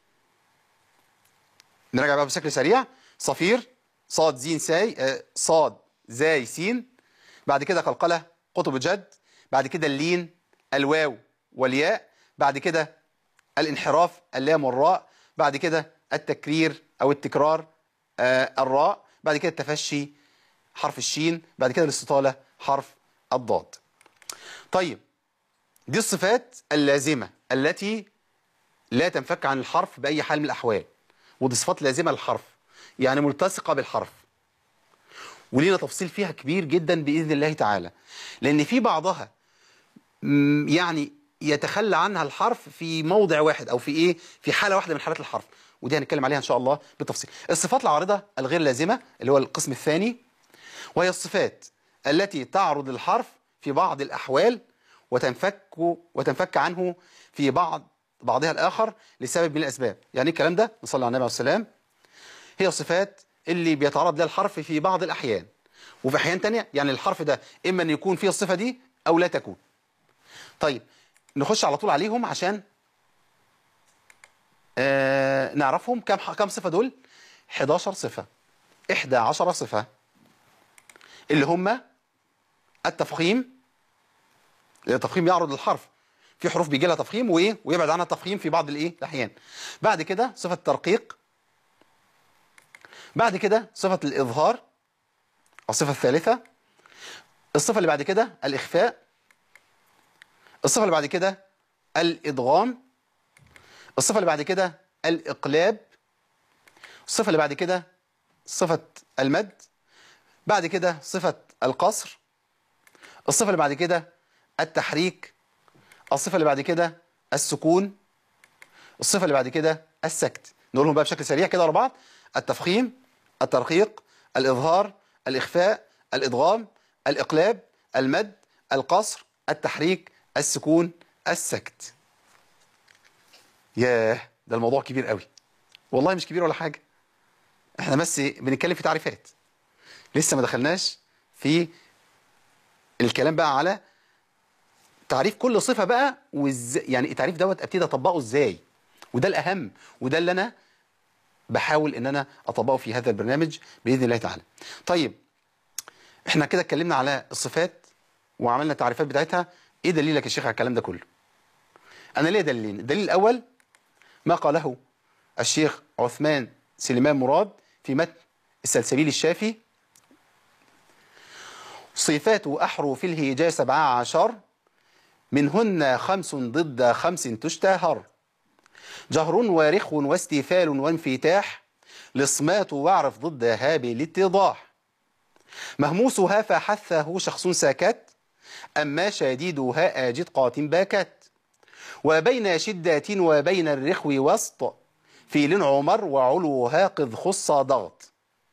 نراجع بقى بشكل سريع. صفير صاد زين ساي آه صاد زاي سين، بعد كده قلقلة قطب جد، بعد كده اللين الواو والياء، بعد كده الانحراف اللام والراء، بعد كده التكرير أو التكرار آه الراء، بعد كده التفشي حرف الشين، بعد كده الاستطالة حرف الضاد. طيب دي الصفات اللازمة التي لا تنفك عن الحرف بأي حال من الأحوال، ودي صفات لازمة للحرف يعني ملتصقة بالحرف، ولينا تفصيل فيها كبير جدا بإذن الله تعالى، لأن في بعضها يعني يتخلى عنها الحرف في موضع واحد أو في إيه في حالة واحدة من حالات الحرف، ودي هنتكلم عليها إن شاء الله بالتفصيل. الصفات العارضة الغير لازمة اللي هو القسم الثاني، وهي الصفات التي تعرض الحرف في بعض الأحوال وتنفك وتنفك عنه في بعض بعضها الآخر لسبب من الأسباب. يعني الكلام ده نصلي على النبي عليه السلام. هي الصفات اللي بيتعرض لها الحرف في بعض الأحيان، وفي أحيان تانية يعني الحرف ده إما أن يكون فيه الصفة دي أو لا تكون. طيب نخش على طول عليهم عشان آه نعرفهم. كم كم صفة دول؟ حداشر صفة، إحدى عشرة صفة، اللي هم التفخيم. التفخيم يعرض الحرف، في حروف بيجي لها تفخيم وايه ويبعد عنها التفخيم في بعض الايه الاحيان. بعد كده صفه الترقيق، بعد كده صفه الاظهار الصفه الثالثه. الصفه اللي بعد كده الاخفاء. الصفه اللي بعد كده الادغام. الصفه اللي بعد كده الاقلاب. الصفه اللي بعد كده صفه المد. بعد كده صفه القصر. الصفه اللي بعد كده التحريك. الصفة اللي بعد كده السكون. الصفة اللي بعد كده السكت. نقولهم بقى بشكل سريع كده ورا بعض: التفخيم، الترقيق، الإظهار، الإخفاء، الإدغام، الإقلاب، المد، القصر، التحريك، السكون، السكت. ياه ده الموضوع كبير قوي. والله مش كبير ولا حاجة، احنا بس بنتكلم في تعريفات، لسه ما دخلناش في الكلام بقى على تعريف كل صفة بقى، وازاي يعني التعريف دوت ابتدي اطبقه ازاي، وده الاهم وده اللي انا بحاول ان انا اطبقه في هذا البرنامج باذن الله تعالى. طيب احنا كده اتكلمنا على الصفات وعملنا التعريفات بتاعتها. ايه دليلك يا شيخ على الكلام ده كله؟ انا ليه دليلين. الدليل الاول ما قاله الشيخ عثمان سليمان مراد في متن السلسبيل الشافي: صفات أحرف الهجاء سبعة عشر، منهن خمس ضد خمس تشتهر، جهر ورخ واستفال وانفتاح، لصمات واعرف ضدها بالاتضاح، مهموسها فحثه شخص سكت، أما شديدها آجد قات باكت، وبين شدة وبين الرخو وسط، فيل عمر وعلوها قذ خص ضغط،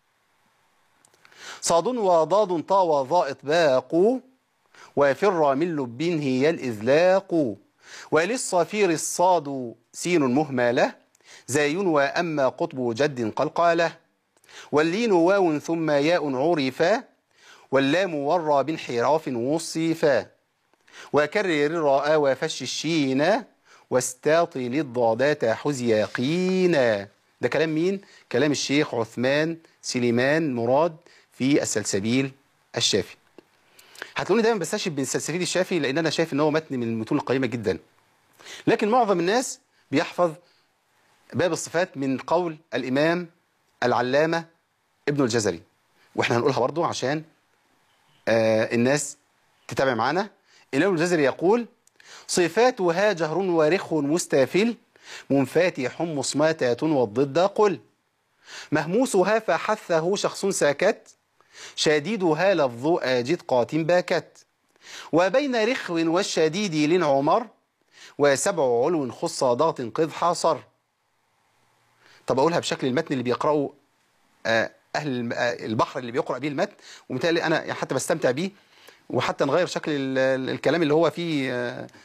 صاد وضاد طا وظاء إطباق، وفر من لب هي الإذلاق، وللصفير الصاد سين مهملة، زاي وأما قطب جد قلقالة، واللين واو ثم ياء عرفا، واللام والراء بانحراف وصفا، وكرر الراء وفش الشين، واستاطل الضادات حز يقينا. ده كلام مين؟ كلام الشيخ عثمان سليمان مراد في السلسبيل الشافي. هتلاقوني دايما بستشهد بالسلسبيل الشافي لان انا شايف ان هو متن من المتون القيمه جدا، لكن معظم الناس بيحفظ باب الصفات من قول الامام العلامه ابن الجزري، واحنا هنقولها برضو عشان آه الناس تتابع معانا. الامام الجزري يقول: صفاتها جهر ورخ مستافل، منفاتح مصماتات والضد قل، مهموسها فحثه شخص ساكت، شديدها لفظ آجد قات باكت، وبين رخو والشديد لنعمر، وسبع علو خص ضغط قذ حاصر. طب أقولها بشكل المتن اللي بيقرأوا أهل البحر اللي بيقرأ به المتن، ومثالي أنا حتى بستمتع بيه، وحتى نغير شكل الكلام اللي هو فيه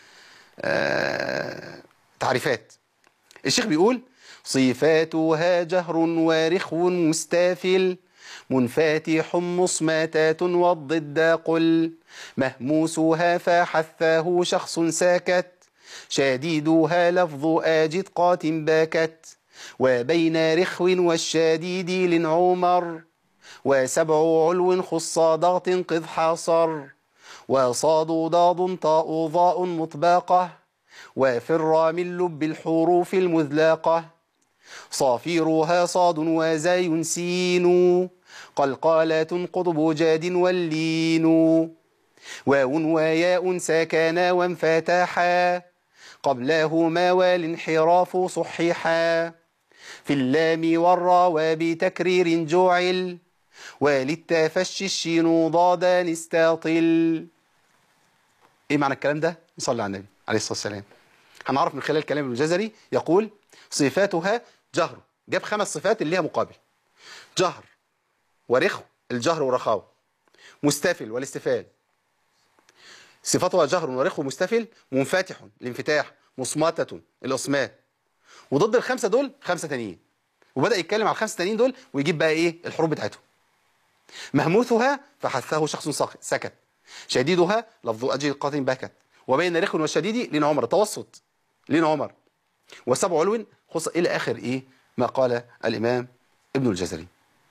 تعريفات. الشيخ بيقول: صفاتها جهر ورخو مستافل، منفاتح مصماتات والضد قل، مهموسها فحثاه شخص ساكت، شديدها لفظ آجد قات باكت، وبين رخو والشديد لنعمر، وسبع علو خص ضغط قذ حاصر، وصاد ضاد طاء ضاء مطباقة، وفر من لب الحروف المذلاقة، صافيرها صاد وزاي سين، قلقالة قطب جاد واللين، واو وياء ساكنا وانفتاحا، قبلهما والانحراف صحيحا، في اللام والراء وبتكرير جعل، وللتفشي الشين ضادا استاطل. ايه معنى الكلام ده؟ نصلي على النبي عليه الصلاة والسلام. هنعرف من خلال كلام ابن الجزري. يقول: صفاتها جهر، جاب خمس صفات اللي ليها مقابل: جهر ورخو، الجهر ورخاوة، مستفل والاستفال، صفاتها جهر ورخو مستفل، منفتح الانفتاح، مصماتة الإصمات، وضد الخمسة دول خمسة تانيين، وبدأ يتكلم على الخمسة تانيين دول ويجيب بقى ايه الحروف بتاعتهم. مهموثها فحثه شخص سكت، شديدها لفظ أجل قاتل بكت، وبين رخو والشديد لين عمر، توسط لين عمر، وسبع علو خص إلى آخر إيه ما قال الإمام ابن الجزري.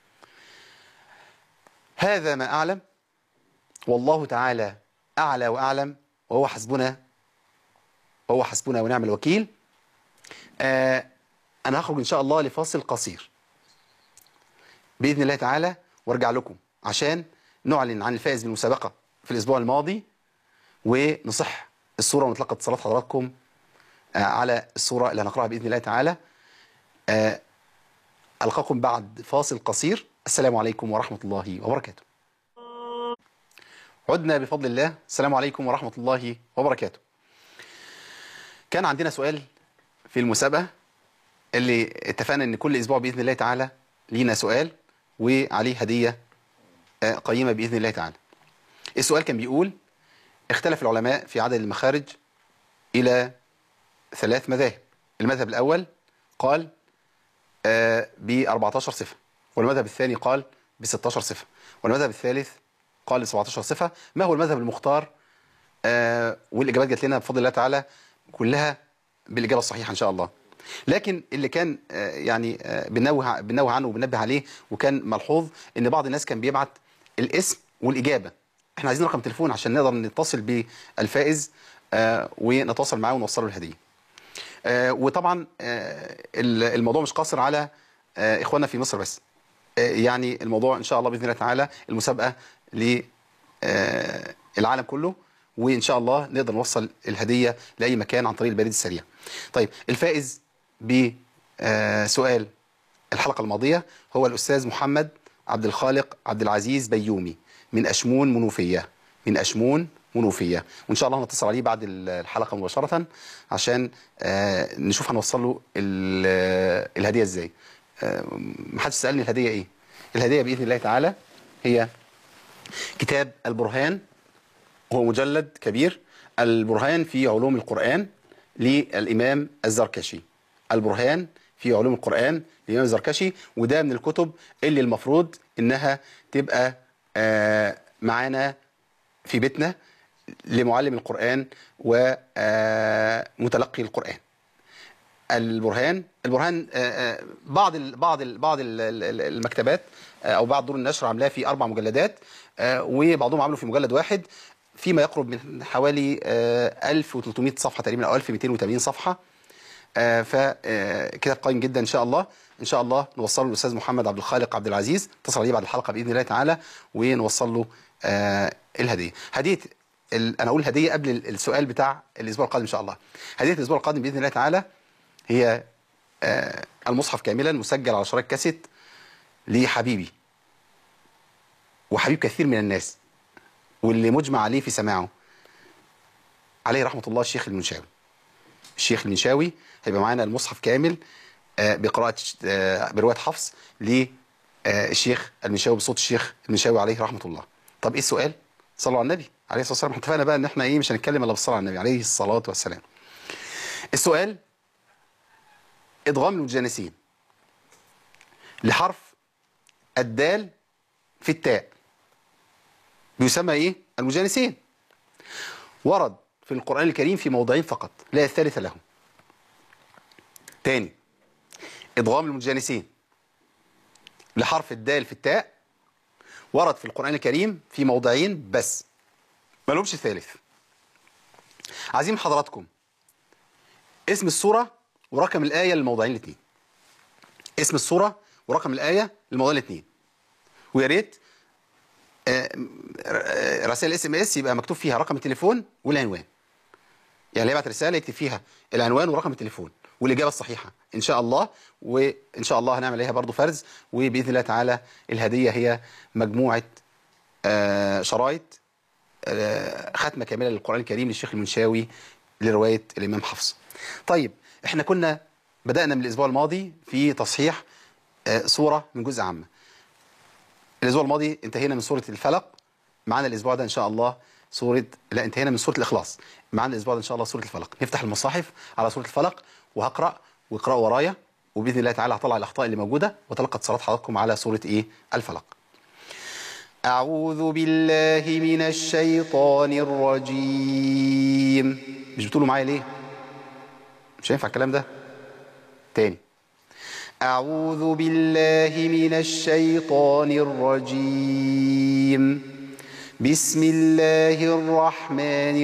هذا ما أعلم، والله تعالى أعلى وأعلم، وهو حسبنا وهو حسبنا ونعم الوكيل. آه أنا هخرج إن شاء الله لفاصل قصير بإذن الله تعالى، وارجع لكم عشان نعلن عن الفائز بالمسابقة في الأسبوع الماضي، ونصح الصورة ونتلقى اتصالات حضراتكم آه على الصورة اللي هنقرأها بإذن الله تعالى. آه ألقاكم بعد فاصل قصير. السلام عليكم ورحمة الله وبركاته. عدنا بفضل الله. السلام عليكم ورحمة الله وبركاته. كان عندنا سؤال في المسابقة اللي اتفقنا ان كل اسبوع بإذن الله تعالى لينا سؤال وعليه هدية قيمة بإذن الله تعالى. السؤال كان بيقول: اختلف العلماء في عدد المخارج إلى ثلاث مذاهب. المذهب الأول قال ب أربعة عشر صفة، والمذهب الثاني قال ب ستة عشر صفة، والمذهب الثالث قال ب سبعة عشر صفة. ما هو المذهب المختار؟ آه والإجابات جات لنا بفضل الله تعالى كلها بالإجابة الصحيحة إن شاء الله. لكن اللي كان آه يعني آه بنوه بنوه عنه وبنبه عليه، وكان ملحوظ إن بعض الناس كان بيبعت الاسم والإجابة. احنا عايزين رقم تليفون عشان نقدر نتصل بالفائز آه ونتواصل معاه ونوصله الهدية. آه وطبعا آه الموضوع مش قاصر على آه اخواننا في مصر بس، آه يعني الموضوع ان شاء الله باذن الله تعالى المسابقه للعالم كله، وان شاء الله نقدر نوصل الهديه لاي مكان عن طريق البريد السريع. طيب الفائز بسؤال الحلقه الماضيه هو الاستاذ محمد عبد الخالق عبد العزيز بيومي من اشمون منوفيه، من اشمون منوفيه، وان شاء الله هنتصل عليه بعد الحلقه مباشره عشان آه نشوف هنوصل له الهديه ازاي. آه محدش سالني الهديه ايه. الهديه باذن الله تعالى هي كتاب البرهان، هو مجلد كبير، البرهان في علوم القرآن للإمام الزركشي. البرهان في علوم القرآن للإمام الزركشي، وده من الكتب اللي المفروض إنها تبقى آه معانا في بيتنا لمعلم القرآن ومتلقي القرآن. البرهان البرهان آه بعض ال بعض ال بعض ال المكتبات آه أو بعض دور النشر عاملاه في أربع مجلدات، آه وبعضهم عملوا في مجلد واحد فيما يقرب من حوالي آه ألف وثلاثمائة صفحة تقريبا أو ألف ومئتين وثمانين صفحة. آه فكتاب قيم جدا. ان شاء الله ان شاء الله نوصله للاستاذ محمد عبد الخالق عبد العزيز، اتصل عليه بعد الحلقه باذن الله تعالى ونوصل له آه الهديه. هديه انا اقول هديه قبل السؤال بتاع الاسبوع القادم ان شاء الله. هديه الاسبوع القادم باذن الله تعالى هي آه المصحف كاملا مسجل على شرايط كاسيت لحبيبي وحبيب كثير من الناس، واللي مجمع عليه في سماعه عليه رحمه الله الشيخ المنشاوي. الشيخ المنشاوي هيبقى معانا المصحف كامل آه بقراءة آه برواية حفص للشيخ المنشاوي بصوت الشيخ المنشاوي عليه رحمة الله. طب ايه السؤال؟ صلوا على النبي عليه الصلاة والسلام. اتفقنا بقى ان احنا ايه مش هنتكلم الا بالصلاة على النبي عليه الصلاة والسلام. السؤال: ادغام المتجانسين لحرف الدال في التاء بيسمى ايه؟ المتجانسين. ورد في القرآن الكريم في موضعين فقط لا الثالث له. تاني: ادغام المتجانسين لحرف الدال في التاء ورد في القرآن الكريم في موضعين بس ما لهمش ثالث. عايزين من حضراتكم اسم السورة ورقم الآية للموضعين الاثنين. اسم السورة ورقم الآية للموضعين الاثنين. ويا ريت رسائل اس ام اس يبقى مكتوب فيها رقم التليفون والعنوان. يعني اللي يبعت رسالة يكتب فيها العنوان ورقم التليفون والإجابة الصحيحة إن شاء الله، وإن شاء الله هنعمل عليها برضو فرز، وبإذن الله تعالى الهدية هي مجموعة آه شرايط آه ختمة كاملة للقرآن الكريم للشيخ المنشاوي لرواية الإمام حفص. طيب احنا كنا بدأنا من الأسبوع الماضي في تصحيح آه سورة من جزء عامة. الأسبوع الماضي انتهينا من سورة الفلق، معانا الأسبوع ده إن شاء الله سورة لا انتهينا من سورة الإخلاص، معانا الأسبوع ده إن شاء الله سورة الفلق. نفتح المصاحف على سورة الفلق وهقرأ واقرأوا ورايا، وبإذن الله تعالى هطلع الأخطاء اللي موجودة وتلقى اتصالات حضراتكم على سورة إيه؟ الفلق. أعوذ بالله من الشيطان الرجيم. مش بتقولوا معايا ليه؟ مش هينفع الكلام ده تاني. أعوذ بالله من الشيطان الرجيم. بسم الله الرحمن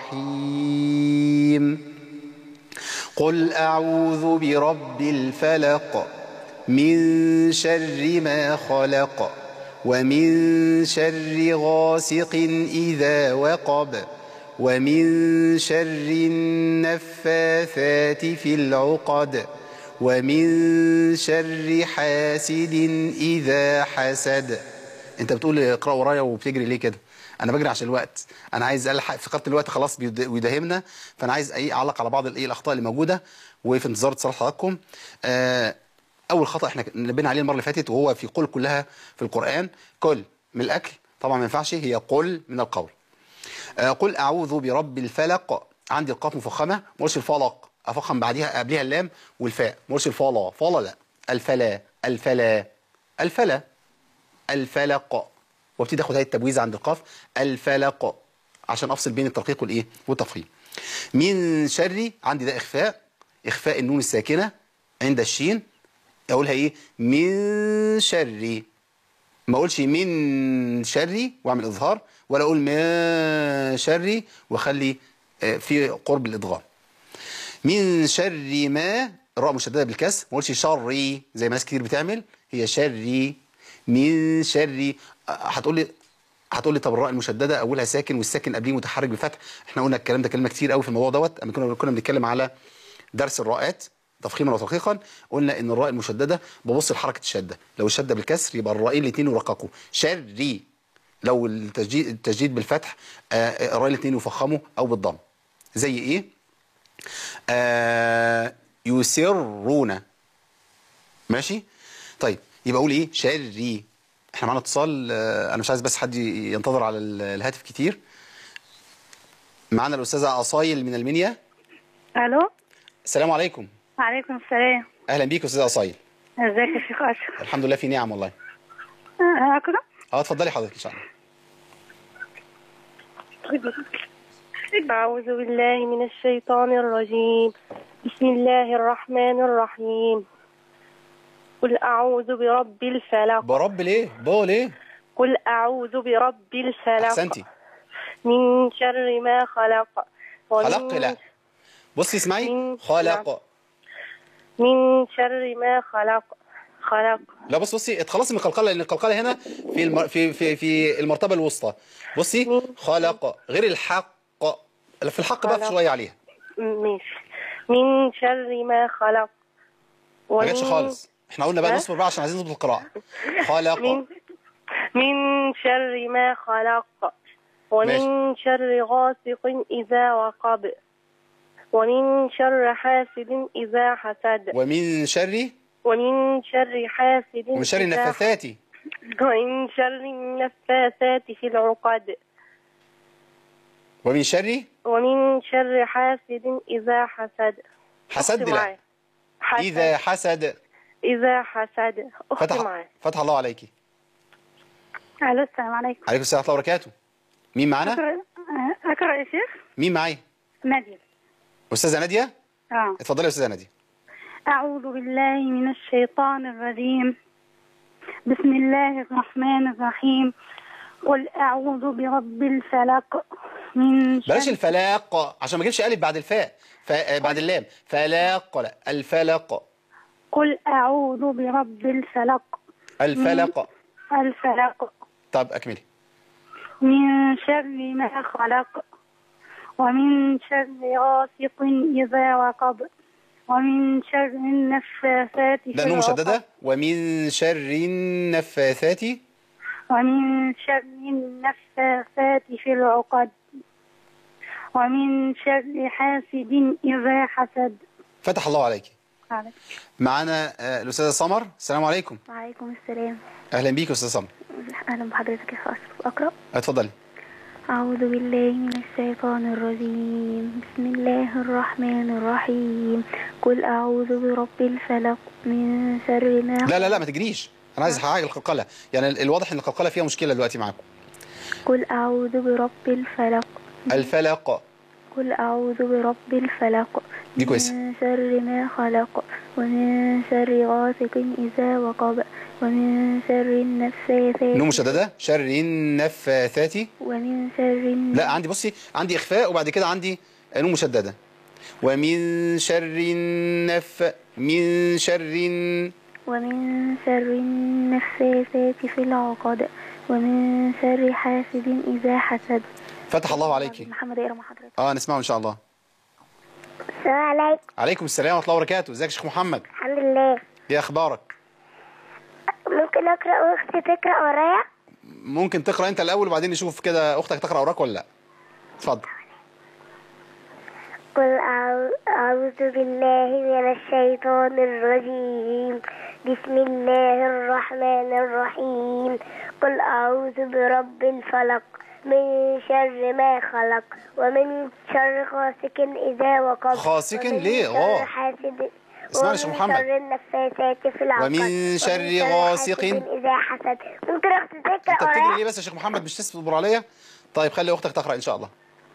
الرحيم. قل أعوذ برب الفلق من شر ما خلق ومن شر غاسق إذا وقب ومن شر النفاثات في العقد ومن شر حاسد إذا حسد. انت بتقول اقرأ ورايا وبتجري ليه كده؟ انا بجري عشان الوقت، انا عايز الحق، فقدت الوقت خلاص بيداهمنا، فانا عايز ايه اعلق على بعض الايه الاخطاء اللي موجوده وفي انتظار اتصال حضراتكم. آه اول خطا احنا نبهنا عليه المره اللي فاتت وهو في قل كلها في القران. كل من الاكل طبعا ما ينفعش، هي قل من القول. آه قل اعوذ برب الفلق، عندي القاف مفخمه، ما اقولش الفلق، افخم بعديها قبلها اللام والفاء، ما اقولش الفلا فلا لا، الفلا الفلا الفلا الفلق، وابتدي اخد هاي التبويزه عند القاف الفلق عشان افصل بين الترقيق والايه والتفخيم. من شر عندي ده اخفاء، اخفاء النون الساكنه عند الشين، اقولها ايه؟ من شر، ما اقولش من شري واعمل اظهار، ولا اقول ما شري واخلي في قرب الادغام. من شر ما، الراء مشددة بالكسر، ما قلتش شري زي ما ناس كتير بتعمل، هي شري. من شر، هتقول لي هتقول لي طب الراء المشدده اولها ساكن والساكن قبليه متحرك بفتح. احنا قلنا الكلام ده كلمه كتير قوي في الموضوع دوت اما كنا كنا بنتكلم على درس الراءات تفخيما وترقيقا. قلنا ان الراء المشدده ببص لحركه الشده، لو الشده بالكسر يبقى الراءين الاثنين يرققوا شري، لو التشديد التشديد بالفتح آه الراءين الاثنين يفخموا او بالضم. زي ايه؟ آه يسرون. ماشي؟ طيب يبقى اقول ايه؟ شري. احنا معانا اتصال، آه انا مش عايز بس حد ينتظر على الهاتف كتير. معانا الاستاذه اصايل من المنيا. الو، السلام عليكم. وعليكم السلام. اهلا بيك استاذه اصايل. ازيك يا شيخ اشرف؟ الحمد لله في نعم والله. آه، اقرا. اه اتفضلي حضرتك ان شاء الله. اعوذ بالله من الشيطان الرجيم. بسم الله الرحمن الرحيم. قل اعوذ برب الفلق. برب ليه؟ بو ليه؟ قل اعوذ برب الفلق. احسنتي. من شر ما خلق. خلق لا. بصي اسمعي، خلق. من شر ما خلق. خلق. لا بص بصي اتخلصي من القلقله، لان القلقله هنا في الم... في في في المرتبه الوسطى. بصي خلق غير الحق، في الحق بقى شويه عليها. ماشي. من شر ما خلق. ما جاتش خالص. احنا قلنا بقى نصبر بقى عشان عايزين نظبط القراءه. خلق. من من شر ما خلق. ومن ماشي. شر غاسق إذا وقب. ومن شر حاسد إذا حسد. ومن شر ومن شر حاسد ومن شر النفاثات. ومن شر النفاثات في العقد. ومن شر ومن شر حاسد إذا حسد. حسد لا. حسد. إذا حسد. إذا حسد. فتح فتح الله عليكي. الو السلام عليكم. عليكم السلام ورحمة الله وبركاته. مين معانا؟ أقرأ, أقرأ يا شيخ؟ مين معايا؟ نادية. أستاذة نادية؟ اه اتفضلي يا أستاذة نادية. أعوذ بالله من الشيطان الرجيم. بسم الله الرحمن الرحيم. قل أعوذ برب الفلق من شر. بلاش الفلاق عشان ما اجيبش ألف بعد الفاء، ف... بعد اللام. فلاق لا، الفلق. قل أعوذ برب الفلق. الفلق. الفلق. طب أكملي. من شر ما خلق. ومن شر غاسق إذا وقب. ومن شر النفاثات في ده نون مشددة. ومن شر النفاثات. ومن شر النفاثات في العقد. ومن شر حاسد إذا حسد. فتح الله عليك. عليك. معانا الأستاذة سمر. السلام عليكم. وعليكم السلام. أهلا بيك أستاذة سمر. أهلا بحضرتك يا أشرف. أقرأ. اتفضلي. أعوذ بالله من الشيطان الرجيم. بسم الله الرحمن الرحيم. قل أعوذ برب الفلق من شر ما. لا لا لا ما تجريش، أنا عايز حاجة القلقلة، يعني الواضح إن القلقلة فيها مشكلة دلوقتي معاكم. قل أعوذ برب الفلق. الفلق. قل أعوذ برب الفلق. دي كويسة. من شر ما خلق. ومن شر غاسق إذا وقب. ومن شر النفاثات. نون مشددة. شر النفاثات. ومن شر. لا عندي بصي، عندي إخفاء وبعد كده عندي نون مشددة. ومن شر النف من شر. ومن شر النفاثات في العقد. ومن شر حاسد إذا حسد. فتح الله عليكي. محمد يقرأ مع حضرتك. اه نسمعه إن شاء الله. السلام عليكم. عليكم السلام ورحمة الله وبركاته. ازيك يا شيخ محمد؟ الحمد لله. ايه أخبارك؟ ممكن أقرأ وأختي تقرأ ورايا؟ ممكن تقرأ أنت الأول وبعدين نشوف كده أختك تقرأ وراك ولا لأ. اتفضل. قل أعوذ بالله من الشيطان الرجيم. بسم الله الرحمن الرحيم. قل أعوذ برب الفلق من شر ما خلق. ومن شر غاسق إذا وقب. غاسق ليه؟ غا. حاسد. اسمعني يا شيخ محمد. ومن شر النفاثات في العقد. ومن شر غاسق إذا حسد. ممكن أختي تقرأ أنت بتجري ليه بس يا شيخ محمد؟ مش تصبر عليا؟ طيب خلي أختك تقرأ إن شاء الله.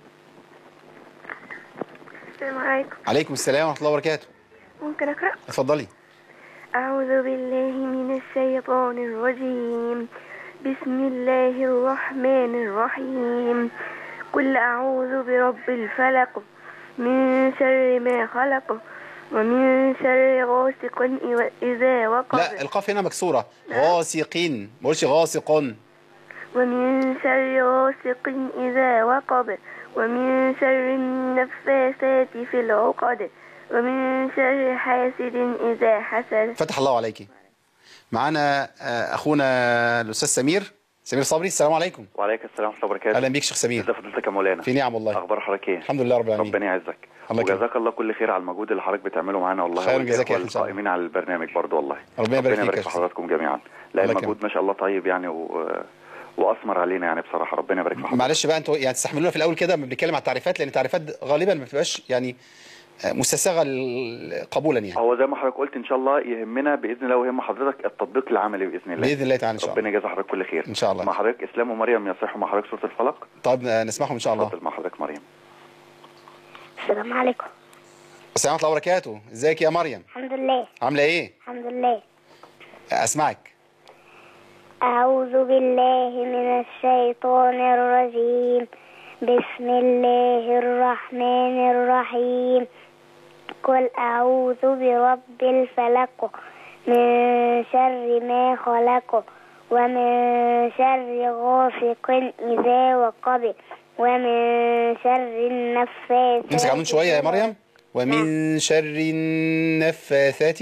السلام عليكم. عليكم السلام ورحمة الله وبركاته. ممكن أقرأ؟ اتفضلي. أعوذ بالله من الشيطان الرجيم. بسم الله الرحمن الرحيم. قل أعوذ برب الفلق من شر ما خلق ومن شر غاسق إذا وقب. لا القاف هنا مكسورة. غاسقين، ما بقولش غاسق. ومن شر غاسق إذا وقب ومن شر النفاثات في العقد ومن شر حاسد إذا حسد. فتح الله عليك. معانا أخونا الأستاذ سمير سمير صبري. السلام عليكم. وعليكم السلام ورحمة الله وبركاته. أهلا بيك شيخ سمير. ازي فضيلتك يا مولانا؟ في نعم والله. أخبار حضرتك إيه؟ الحمد لله رب العالمين. ربنا يعزك وجزاك الله كل خير على المجهود اللي حضرتك بتعمله معانا والله. خير جزاك الله. القائمين على البرنامج برضه والله. ربنا يبارك فيك في حضراتكم جميعا. لا المجهود ما شاء الله طيب يعني و... واثمر علينا يعني بصراحه. ربنا يبارك في حضرتك. معلش بقى انتوا يعني تستحملونا في الاول كده بنتكلم على التعريفات، لان التعريفات غالبا ما بتبقاش يعني مستساغه قبولا يعني. هو زي ما حضرتك قلت ان شاء الله يهمنا باذن الله ويهم حضرتك التطبيق العملي باذن الله. باذن الله تعالى ان شاء الله. ربنا يجزا حضرتك كل خير ان شاء الله. مع حضرتك اسلام ومريم يصحوا مع حضرتك سوره الفلق. طب نسمعهم ان شاء الله. اتفضل مع حضرتك مريم. السلام عليكم. السلام ورحمه الله وبركاته. ازيك يا مريم؟ الحمد لله. عامله ايه؟ الحمد لله. اسمعك. أعوذ بالله من الشيطان الرجيم. بسم الله الرحمن الرحيم. قل أعوذ برب الفلق من شر ما خلق ومن شر غاسق إذا وقب ومن شر النفاثات. نمسك عنون شوية يا مريم. ومن شر النفاثات.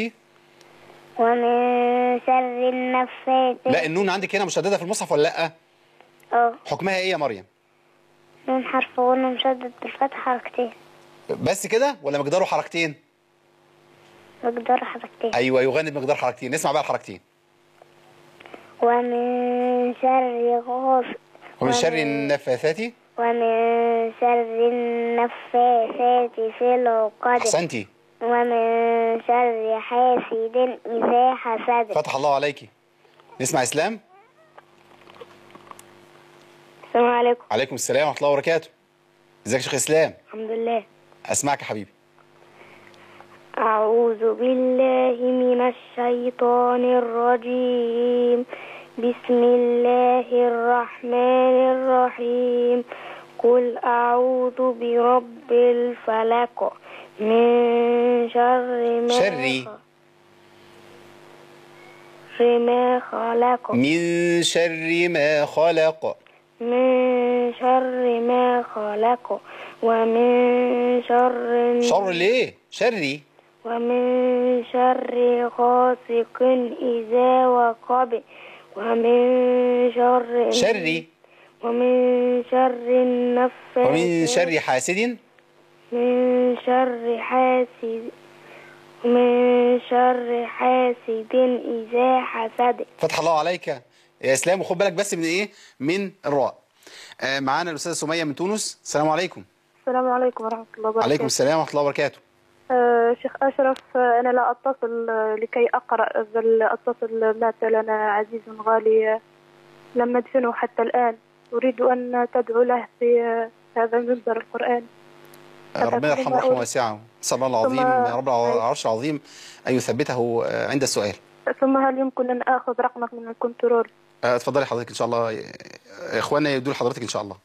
ومن شر النفاثات. لا النون عندك هنا مشددة في المصحف ولا لا؟ اه. حكمها ايه يا مريم؟ نون حرف غنة مشدد بالفتح حركتين. بس كده ولا مقداره حركتين؟ مقدار حركتين. ايوه يغني بمقدار حركتين. نسمع بقى الحركتين. ومن شر غاسق. ومن شر النفاثات. ومن شر النفاثات في العقد. احسنتي. ومن شر حاسد إذا حسد. فتح الله عليكي. نسمع اسلام. السلام عليكم. عليكم السلام ورحمة الله وبركاته. ازيك يا شيخ اسلام؟ الحمد لله. اسمعك يا حبيبي. أعوذ بالله من الشيطان الرجيم. بسم الله الرحمن الرحيم. قل أعوذ برب الفلق من شر ما شري شر ما خلق. من شر ما خلق. من شر ما خلق ومن شر شر ليه؟ شري. ومن شر غاسق إذا وقب ومن شر شري. ومن شر النفاثات. ومن شر حاسد. من شر حاسد من شر حاسد إذا حسد. فتح الله عليك يا اسلام. وخد بالك بس من ايه؟ من الراء. آه معانا الاستاذه سميه من تونس. السلام عليكم. السلام عليكم ورحمه الله وبركاته. عليكم السلام ورحمه الله وبركاته. آه شيخ أشرف، آه أنا لا أتصل آه لكي أقرأ، بل أتصل مات لنا عزيز غالي لم ندفنه حتى الآن. أريد أن تدعو له في آه هذا المنبر القرآن. ربنا يرحمه رحمه واسعه. نسأل الله العظيم يا رب العرش العظيم أن يثبته عند السؤال. ثم هل يمكن أن آخذ رقمك من الكنترول؟ آه اتفضلي حضرتك إن شاء الله. إخواننا يدوا لحضرتك إن شاء الله.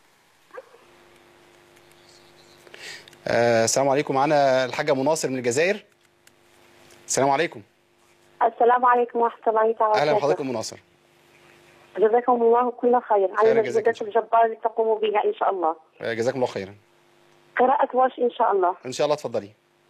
آه السلام عليكم. معنا الحاجة مناصر من الجزائر. السلام عليكم. السلام عليكم ورحمة الله وبركاته. أهلا بحضرتك أم مناصر. جزاكم الله كل خير على المجهودات الجبارة اللي تقوموا بها إن شاء الله. آه جزاكم الله خيرا. قراءة ورش إن شاء الله. إن شاء الله اتفضلي.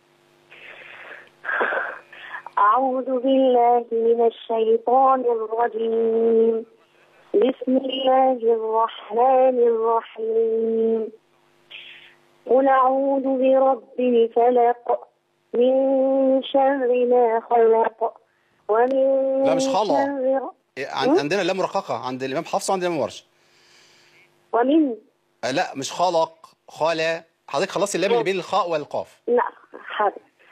أعوذ بالله من الشيطان الرجيم. بسم الله الرحمن الرحيم. قل أعوذ برب الفلق من شر ما خلق ومن لا مش خلق. شر عندنا لام مرققة عند الإمام حفص وعند الإمام ورش. ومن آه لا مش خلق. خلا. حضرتك خلصتي اللام اللي بين الخاء والقاف. لا حاضر.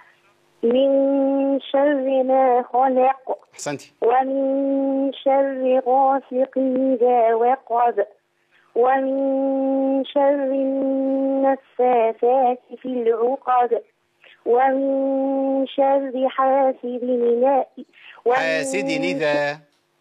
من شر ما خلق. احسنتي. ومن شر غاسق إذا وقب ومن شر النفاثات في العقد ومن شر حاسد إذا حاسد إذا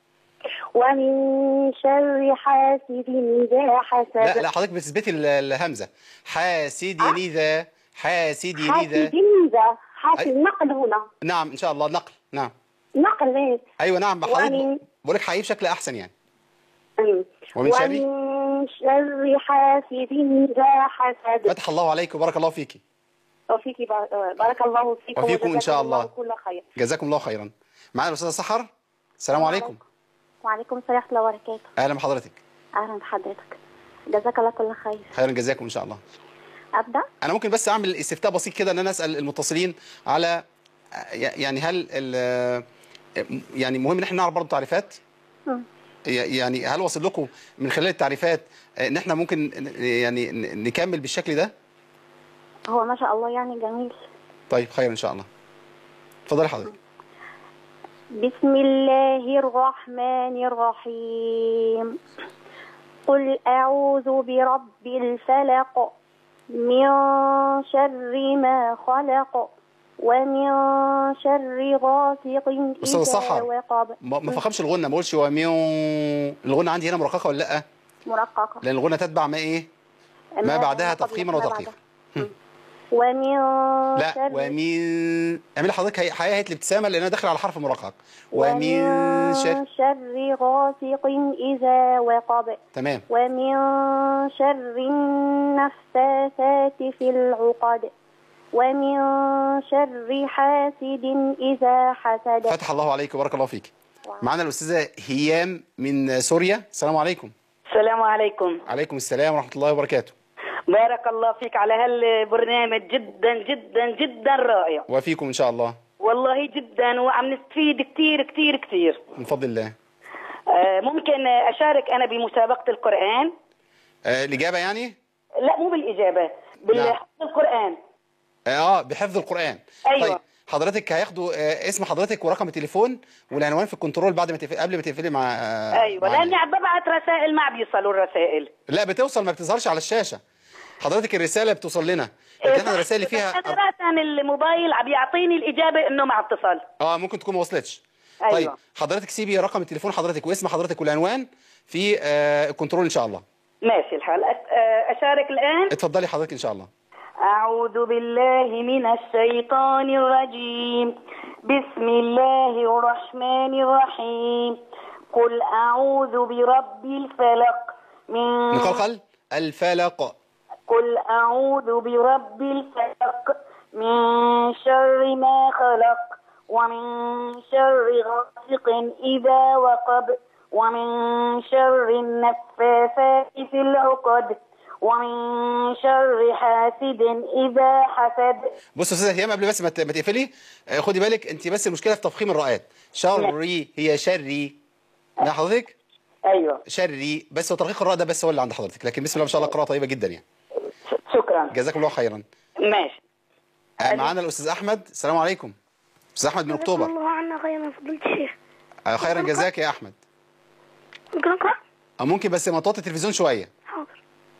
ومن شر حاسد إذا حسد. لا لا حضرتك بتثبتي الهمزة. حاسد إذا حاسدين إذا حاسدين إذا حاسد نقل هنا. نعم إن شاء الله نقل. نعم نقل ايه. أيوة نعم بحضرتك ومن... بقول لك حقيقي بشكل أحسن يعني. أمم. ومن شر ومن شر حاسد إذا حسد. فتح الله عليك وبارك الله فيكي. وفيكي بارك الله فيكم وفيكم إن شاء الله. كل خير. جزاكم الله خيرا. معانا الأستاذة سحر. السلام عليكم. وعليكم السلام ورحمة الله وبركاته. أهلا بحضرتك. أهلا بحضرتك. جزاك الله كل خير. خيرا جزاكم إن شاء الله. أبدأ؟ أنا ممكن بس أعمل استفتاء بسيط كده إن أنا أسأل المتصلين على يعني هل يعني مهم إن احنا نعرف برضه تعريفات؟ يعني هل وصل لكم من خلال التعريفات إن احنا ممكن يعني نكمل بالشكل ده؟ هو ما شاء الله يعني جميل. طيب خير إن شاء الله. اتفضلي حضرتك. بسم الله الرحمن الرحيم. قل أعوذ برب الفلق من شر ما خلق ومن شر غاسق إذا وقب. ما فخمش الغنة، ما اقولش ومن الغنة عندي هنا مرققة ولا لا؟ مرققة. لأن الغنة تتبع ما إيه؟ ما بعدها تفخيما وترقيقا. ومن لا شر ومن اعملي حضرتك حقيقة هي الابتسامة لأنها داخل على حرف مرقق. ومن شر شر غاسق إذا وقب. تمام. ومن شر النفاثات في العقد ومن شر حاسد إذا حسد. فتح الله عليك وبارك الله فيك. معنا الأستاذة هيام من سوريا. السلام عليكم. السلام عليكم. عليكم السلام ورحمة الله وبركاته. بارك الله فيك على هالبرنامج جدا جدا جدا رائع. وفيكم إن شاء الله. والله جدا وعم نستفيد كثير كثير كثير من فضل الله. آه ممكن أشارك أنا بمسابقة القرآن؟ آه الإجابة يعني؟ لا مو بالإجابة، بالحفظ القرآن. اه بحفظ القرآن. أيوة. طيب حضرتك هياخدوا آه اسم حضرتك ورقم التليفون والعنوان في الكنترول بعد ما تقفل قبل ما تقفلي مع آه ايوه لاني ببعت رسائل ما بيوصلوا الرسائل. لا بتوصل، ما بتظهرش على الشاشة. حضرتك الرسالة بتوصل لنا. لكن احنا الرسائل اللي فيها انا الموبايل عم يعطيني الإجابة انه مع اتصال. اه ممكن تكون ما وصلتش. أيوة. طيب حضرتك سيبي رقم التليفون حضرتك واسم حضرتك والعنوان في آه الكنترول ان شاء الله. ماشي الحال. اشارك الآن؟ اتفضلي حضرتك ان شاء الله. أعوذ بالله من الشيطان الرجيم. بسم الله الرحمن الرحيم. قل أعوذ برب الفلق من نقلقل الفلق. قل أعوذ برب الفلق من شر ما خلق ومن شر غاسق إذا وقب ومن شر النفاثات في العقد ومن شر حاسد إذا حسد. بص يا استاذه هيام قبل بس ما تقفلي خدي بالك انت بس المشكله في تفخيم الراءات. شري هي شري. مع حضرتك؟ ايوه شري بس وترقيق الراء ده بس هو اللي عند حضرتك، لكن بسم الله ما شاء الله قراءه طيبه جدا يعني. شكرا جزاكم الله خيرا. ماشي. آه معانا الاستاذ احمد. السلام عليكم. استاذ احمد من اكتوبر. الله عنا خيرا فضيلة الشيخ. آه خيرا جزاك يا احمد. ممكن اقرا؟ اه ممكن بس ما توطي التلفزيون شويه. حاضر.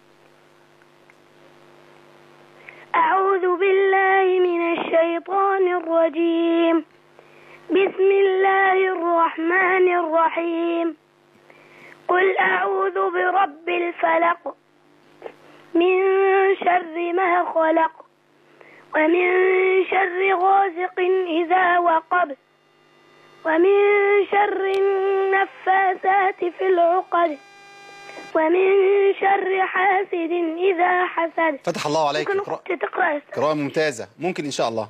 أعوذ بالله من الشيطان الرجيم. بسم الله الرحمن الرحيم. قل أعوذ برب الفلق من شر ما خلق ومن شر غاسق إذا وقب ومن شر النفاثات في العقد ومن شر حاسد إذا حسد. فتح الله عليك. ممكن تقرأ قراءة ممتازة. ممكن إن شاء الله.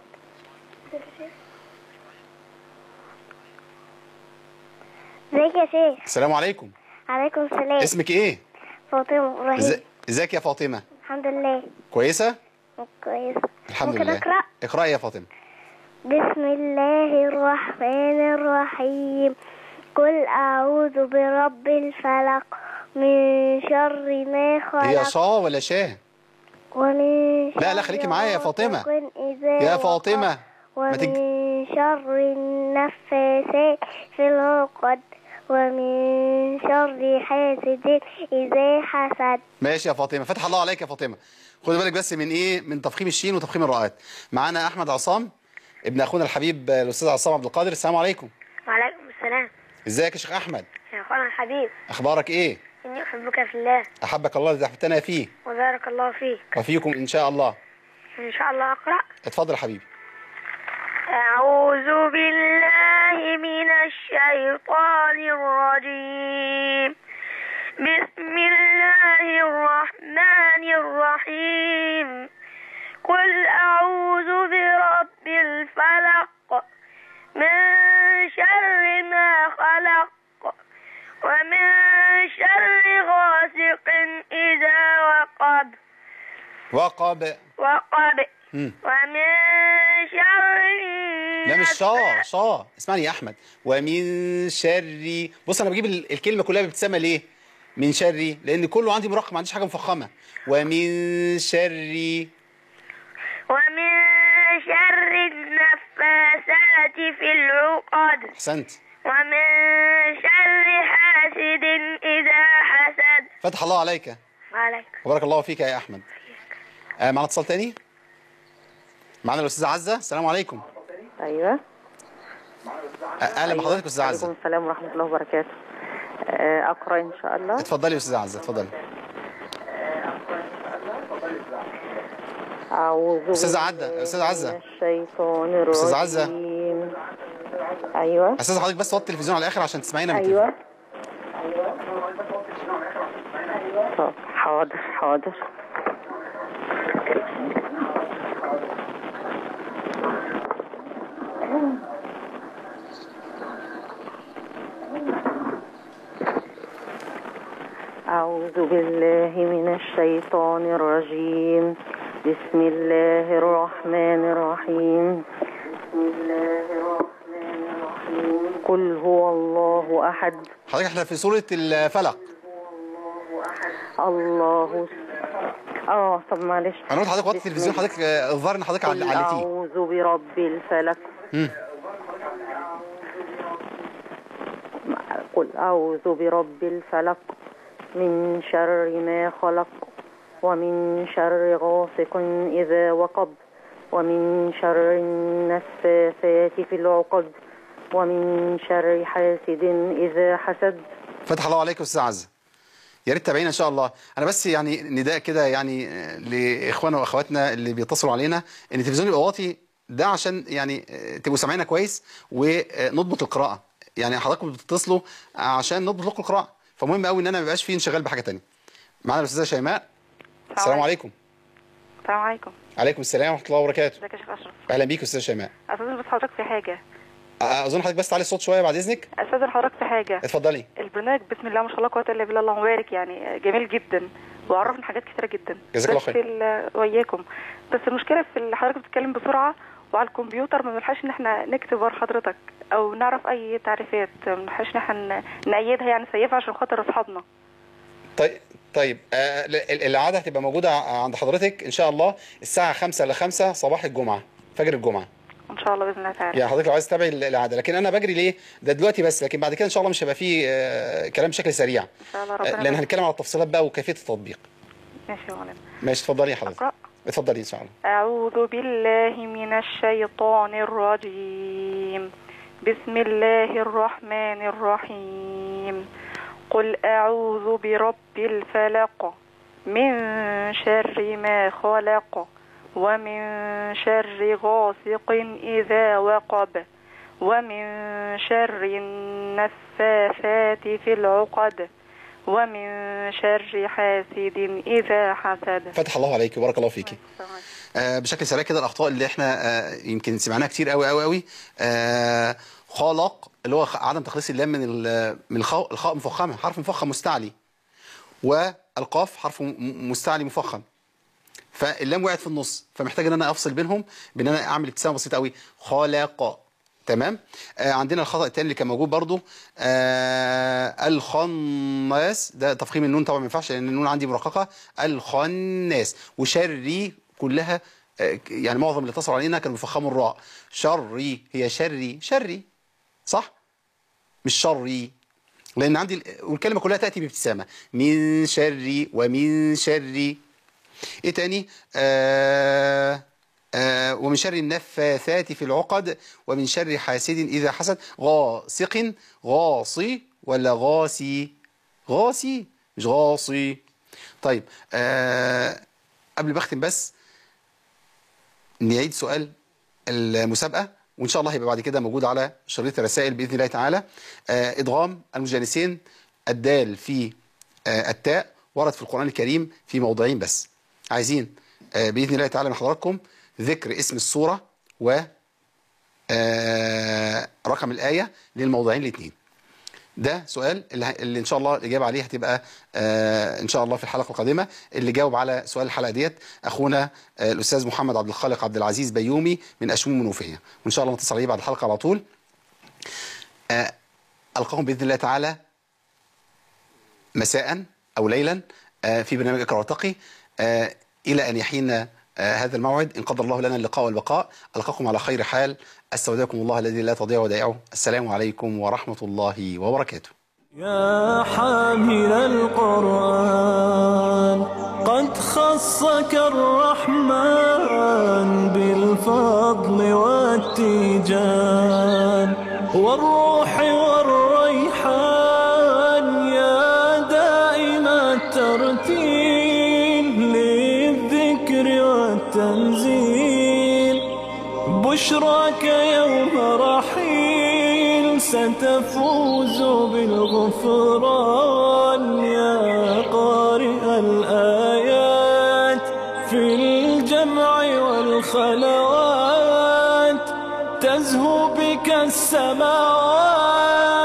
ازيك يا شيخ؟ السلام عليكم. عليكم السلام. اسمك ايه؟ فاطمة إبراهيم. ازيك يا فاطمة؟ الحمد لله. كويسة؟ كويسة. الحمد ممكن لله. أقرأ؟ اقرأي يا فاطمة. بسم الله الرحمن الرحيم. قل أعوذ برب الفلق من شر ما خلق. هي شا ولا شاه؟ ومن لا لا خليكي معايا يا فاطمة. إذا يا فاطمة. ومن تج... شر النفاثات في العقد ومن شر حاسد إذا حسد. ماشي يا فاطمة. فتح الله عليك يا فاطمة. خدي بالك بس من ايه؟ من تفخيم الشين وتفخيم الراءات. معانا احمد عصام ابن اخونا الحبيب الاستاذ عصام عبد القادر. السلام عليكم. وعليكم السلام. ازيك يا شيخ احمد؟ يا اخوانا الحبيب. اخبارك ايه؟ اني احبك في الله. احبك الله الذي احببتنا فيه. وبارك الله فيك. وفيكم ان شاء الله. إن شاء الله أقرأ. اتفضل يا حبيبي. أعوذ بالله من الشيطان الرجيم. بسم الله الرحمن الرحيم. قل أعوذ برب الفلق من شر ما خلق ومن شر غاسق إذا وقب وقب وقب مم. ومن شر لا مش شا شا اسمعني يا احمد. ومن شر، بص انا بجيب الكلمه كلها بابتسامه ليه؟ من شر، لان كله عندي مرقم، ما عنديش حاجه مفخمه. ومن شر ومن شر النفاثات في العقد. احسنت. ومن شر حاسد إذا حسد. فتح الله عليك. وعليك. وبارك الله فيك يا احمد. آه معنا اتصال تاني. معنا الاستاذه عزه. السلام عليكم. ايوه. اهلا بحضرتك استاذه عزه. وعليكم السلام ورحمه الله وبركاته. اقرا ان شاء الله. اتفضلي يا استاذه عزه، اتفضلي. اعوذ استاذه عزه استاذه عزه الشيطان الرجيم. استاذه عزه. ايوه. استاذه حضرتك بس وطي التلفزيون على الاخر عشان تسمعينا من ايوه. طب حاضر حاضر. أعوذ بالله من الشيطان الرجيم. بسم الله الرحمن الرحيم. بسم الله الرحمن الرحيم. قل هو الله أحد. حضرتك احنا في سورة الفلق. الله اه طب معلش. انا قلت حضرتك وطي التلفزيون، حضرتك الظاهر ان حضرتك علقتيه. أعوذ برب الفلق. امم قل أعوذ برب الفلق من شر ما خلق ومن شر غاسق إذا وقب ومن شر النفاثات في العقد ومن شر حاسد إذا حسد. فتح الله عليك يا استاذ عزه. يا ريت تابعينا ان شاء الله. انا بس يعني نداء كده يعني لاخواننا واخواتنا اللي بيتصلوا علينا ان التلفزيون يبقى واطي، ده عشان يعني تبقوا سامعيننا كويس ونضبط القراءه. يعني حضراتكم بتتصلوا عشان نضبط لكم القراءه، فمهم قوي ان انا ما يبقاش فيه انشغال بحاجه ثانيه. معانا الاستاذه شيماء. السلام عليكم. السلام عليكم. عليكم السلام ورحمه الله وبركاته. ازيك يا شيخ اشرف؟ اهلا بيك استاذه شيماء. استاذن بس حضرتك في حاجه. اظن حضرتك بس تعلي الصوت شويه بعد اذنك. استاذن حضرتك في حاجه. اتفضلي. البرنامج بسم الله ما شاء الله قوه الا بالله اللهم بارك، يعني جميل جدا وعرفنا حاجات كثيره جدا. جزاك الله خير. وياكم. بس المشكله في اللي حضرتك بتتكلم بسرعه وعلى الكمبيوتر ما بنلحقش ان احنا نكتب ورا حضرتك او نعرف اي تعريفات، ما بنلحقش ان احنا نأيدها يعني نسيفها عشان خاطر اصحابنا. طيب طيب آه العاده هتبقى موجوده عند حضرتك ان شاء الله الساعه خمسة ل خمسة صباح الجمعه، فجر الجمعه ان شاء الله باذن الله تعالى. يعني حضرتك لو عايز تتابعي العاده، لكن انا بجري ليه؟ ده دلوقتي بس، لكن بعد كده ان شاء الله مش هيبقى فيه آه كلام بشكل سريع. ان شاء الله ربنا. لان هنتكلم على التفصيلات بقى وكيفيه التطبيق. ماشي يا مولانا. ماشي اتفضلي يا حضرتك. اتفضلي ان شاء الله. اعوذ بالله من الشيطان الرجيم. بسم الله الرحمن الرحيم. قل أعوذ برب الفلق من شر ما خلق ومن شر غاسق إذا وقب ومن شر النفاثات في العقد ومن شر حاسد إذا حسد. فتح الله عليك وبارك الله فيك. آه بشكل سريع كده الأخطاء اللي احنا آه يمكن سمعناها كتير قوي قوي قوي. آه خلق اللي هو عدم تخليص اللام من من الخاء، الخاء مفخمه، حرف مفخم مستعلي، والقاف حرف مستعلي مفخم، فاللام وقعت في النص، فمحتاج ان انا افصل بينهم بان انا اعمل ابتسامه بسيطه قوي. خلق. تمام. آه عندنا الخطا الثاني اللي كان موجود برضو آه الخناس، ده تفخيم النون طبعا ما ينفعش لان النون عندي مرققه. الخناس. وشري كلها آه يعني معظم اللي اتصلوا علينا كانوا بيفخموا الراء. شري هي شري شري صح؟ مش شري، لان عندي والكلمه كلها تاتي بابتسامه. من شري ومن شري. ايه تاني؟ آه آه ومن شر النفاثات في العقد ومن شر حاسد اذا حسد. غاسق. غاصي ولا غاسي؟ غاسي مش غاصي. طيب آه قبل ما اختم بس نعيد سؤال المسابقة، وإن شاء الله هيبقى بعد كده موجود على شريط الرسائل بإذن الله تعالى. آه إدغام المجانسين الدال في آه التاء ورد في القرآن الكريم في موضعين بس. عايزين آه بإذن الله تعالى من حضراتكم ذكر اسم السورة و آه رقم الآية للموضعين الاثنين. ده سؤال اللي, اللي إن شاء الله الإجابة عليه هتبقى آه إن شاء الله في الحلقة القادمة. اللي جاوب على سؤال الحلقة ديت أخونا آه الأستاذ محمد عبد الخالق عبد العزيز بيومي من أشمون منوفية، وإن شاء الله نتصل عليه بعد الحلقة على طول. آه ألقاكم بإذن الله تعالى مساء أو ليلا آه في برنامج اقرأ وارتقي آه إلى أن يحين آه هذا الموعد إن قدر الله لنا اللقاء والبقاء. ألقاكم على خير حال، أستودعكم الله الذي لا تضيع ودائعه. السلام عليكم ورحمة الله وبركاته. يا حامل القرآن قد خصك الرحمن بالفضل والتيجان والروح والريحان، يا دائم الترتيل للذكر والتنزيل. بشراك يوم رحيل ستفوز بالغفران، يا قارئ الآيات في الجمع والخلوات تزهو بك السماوات.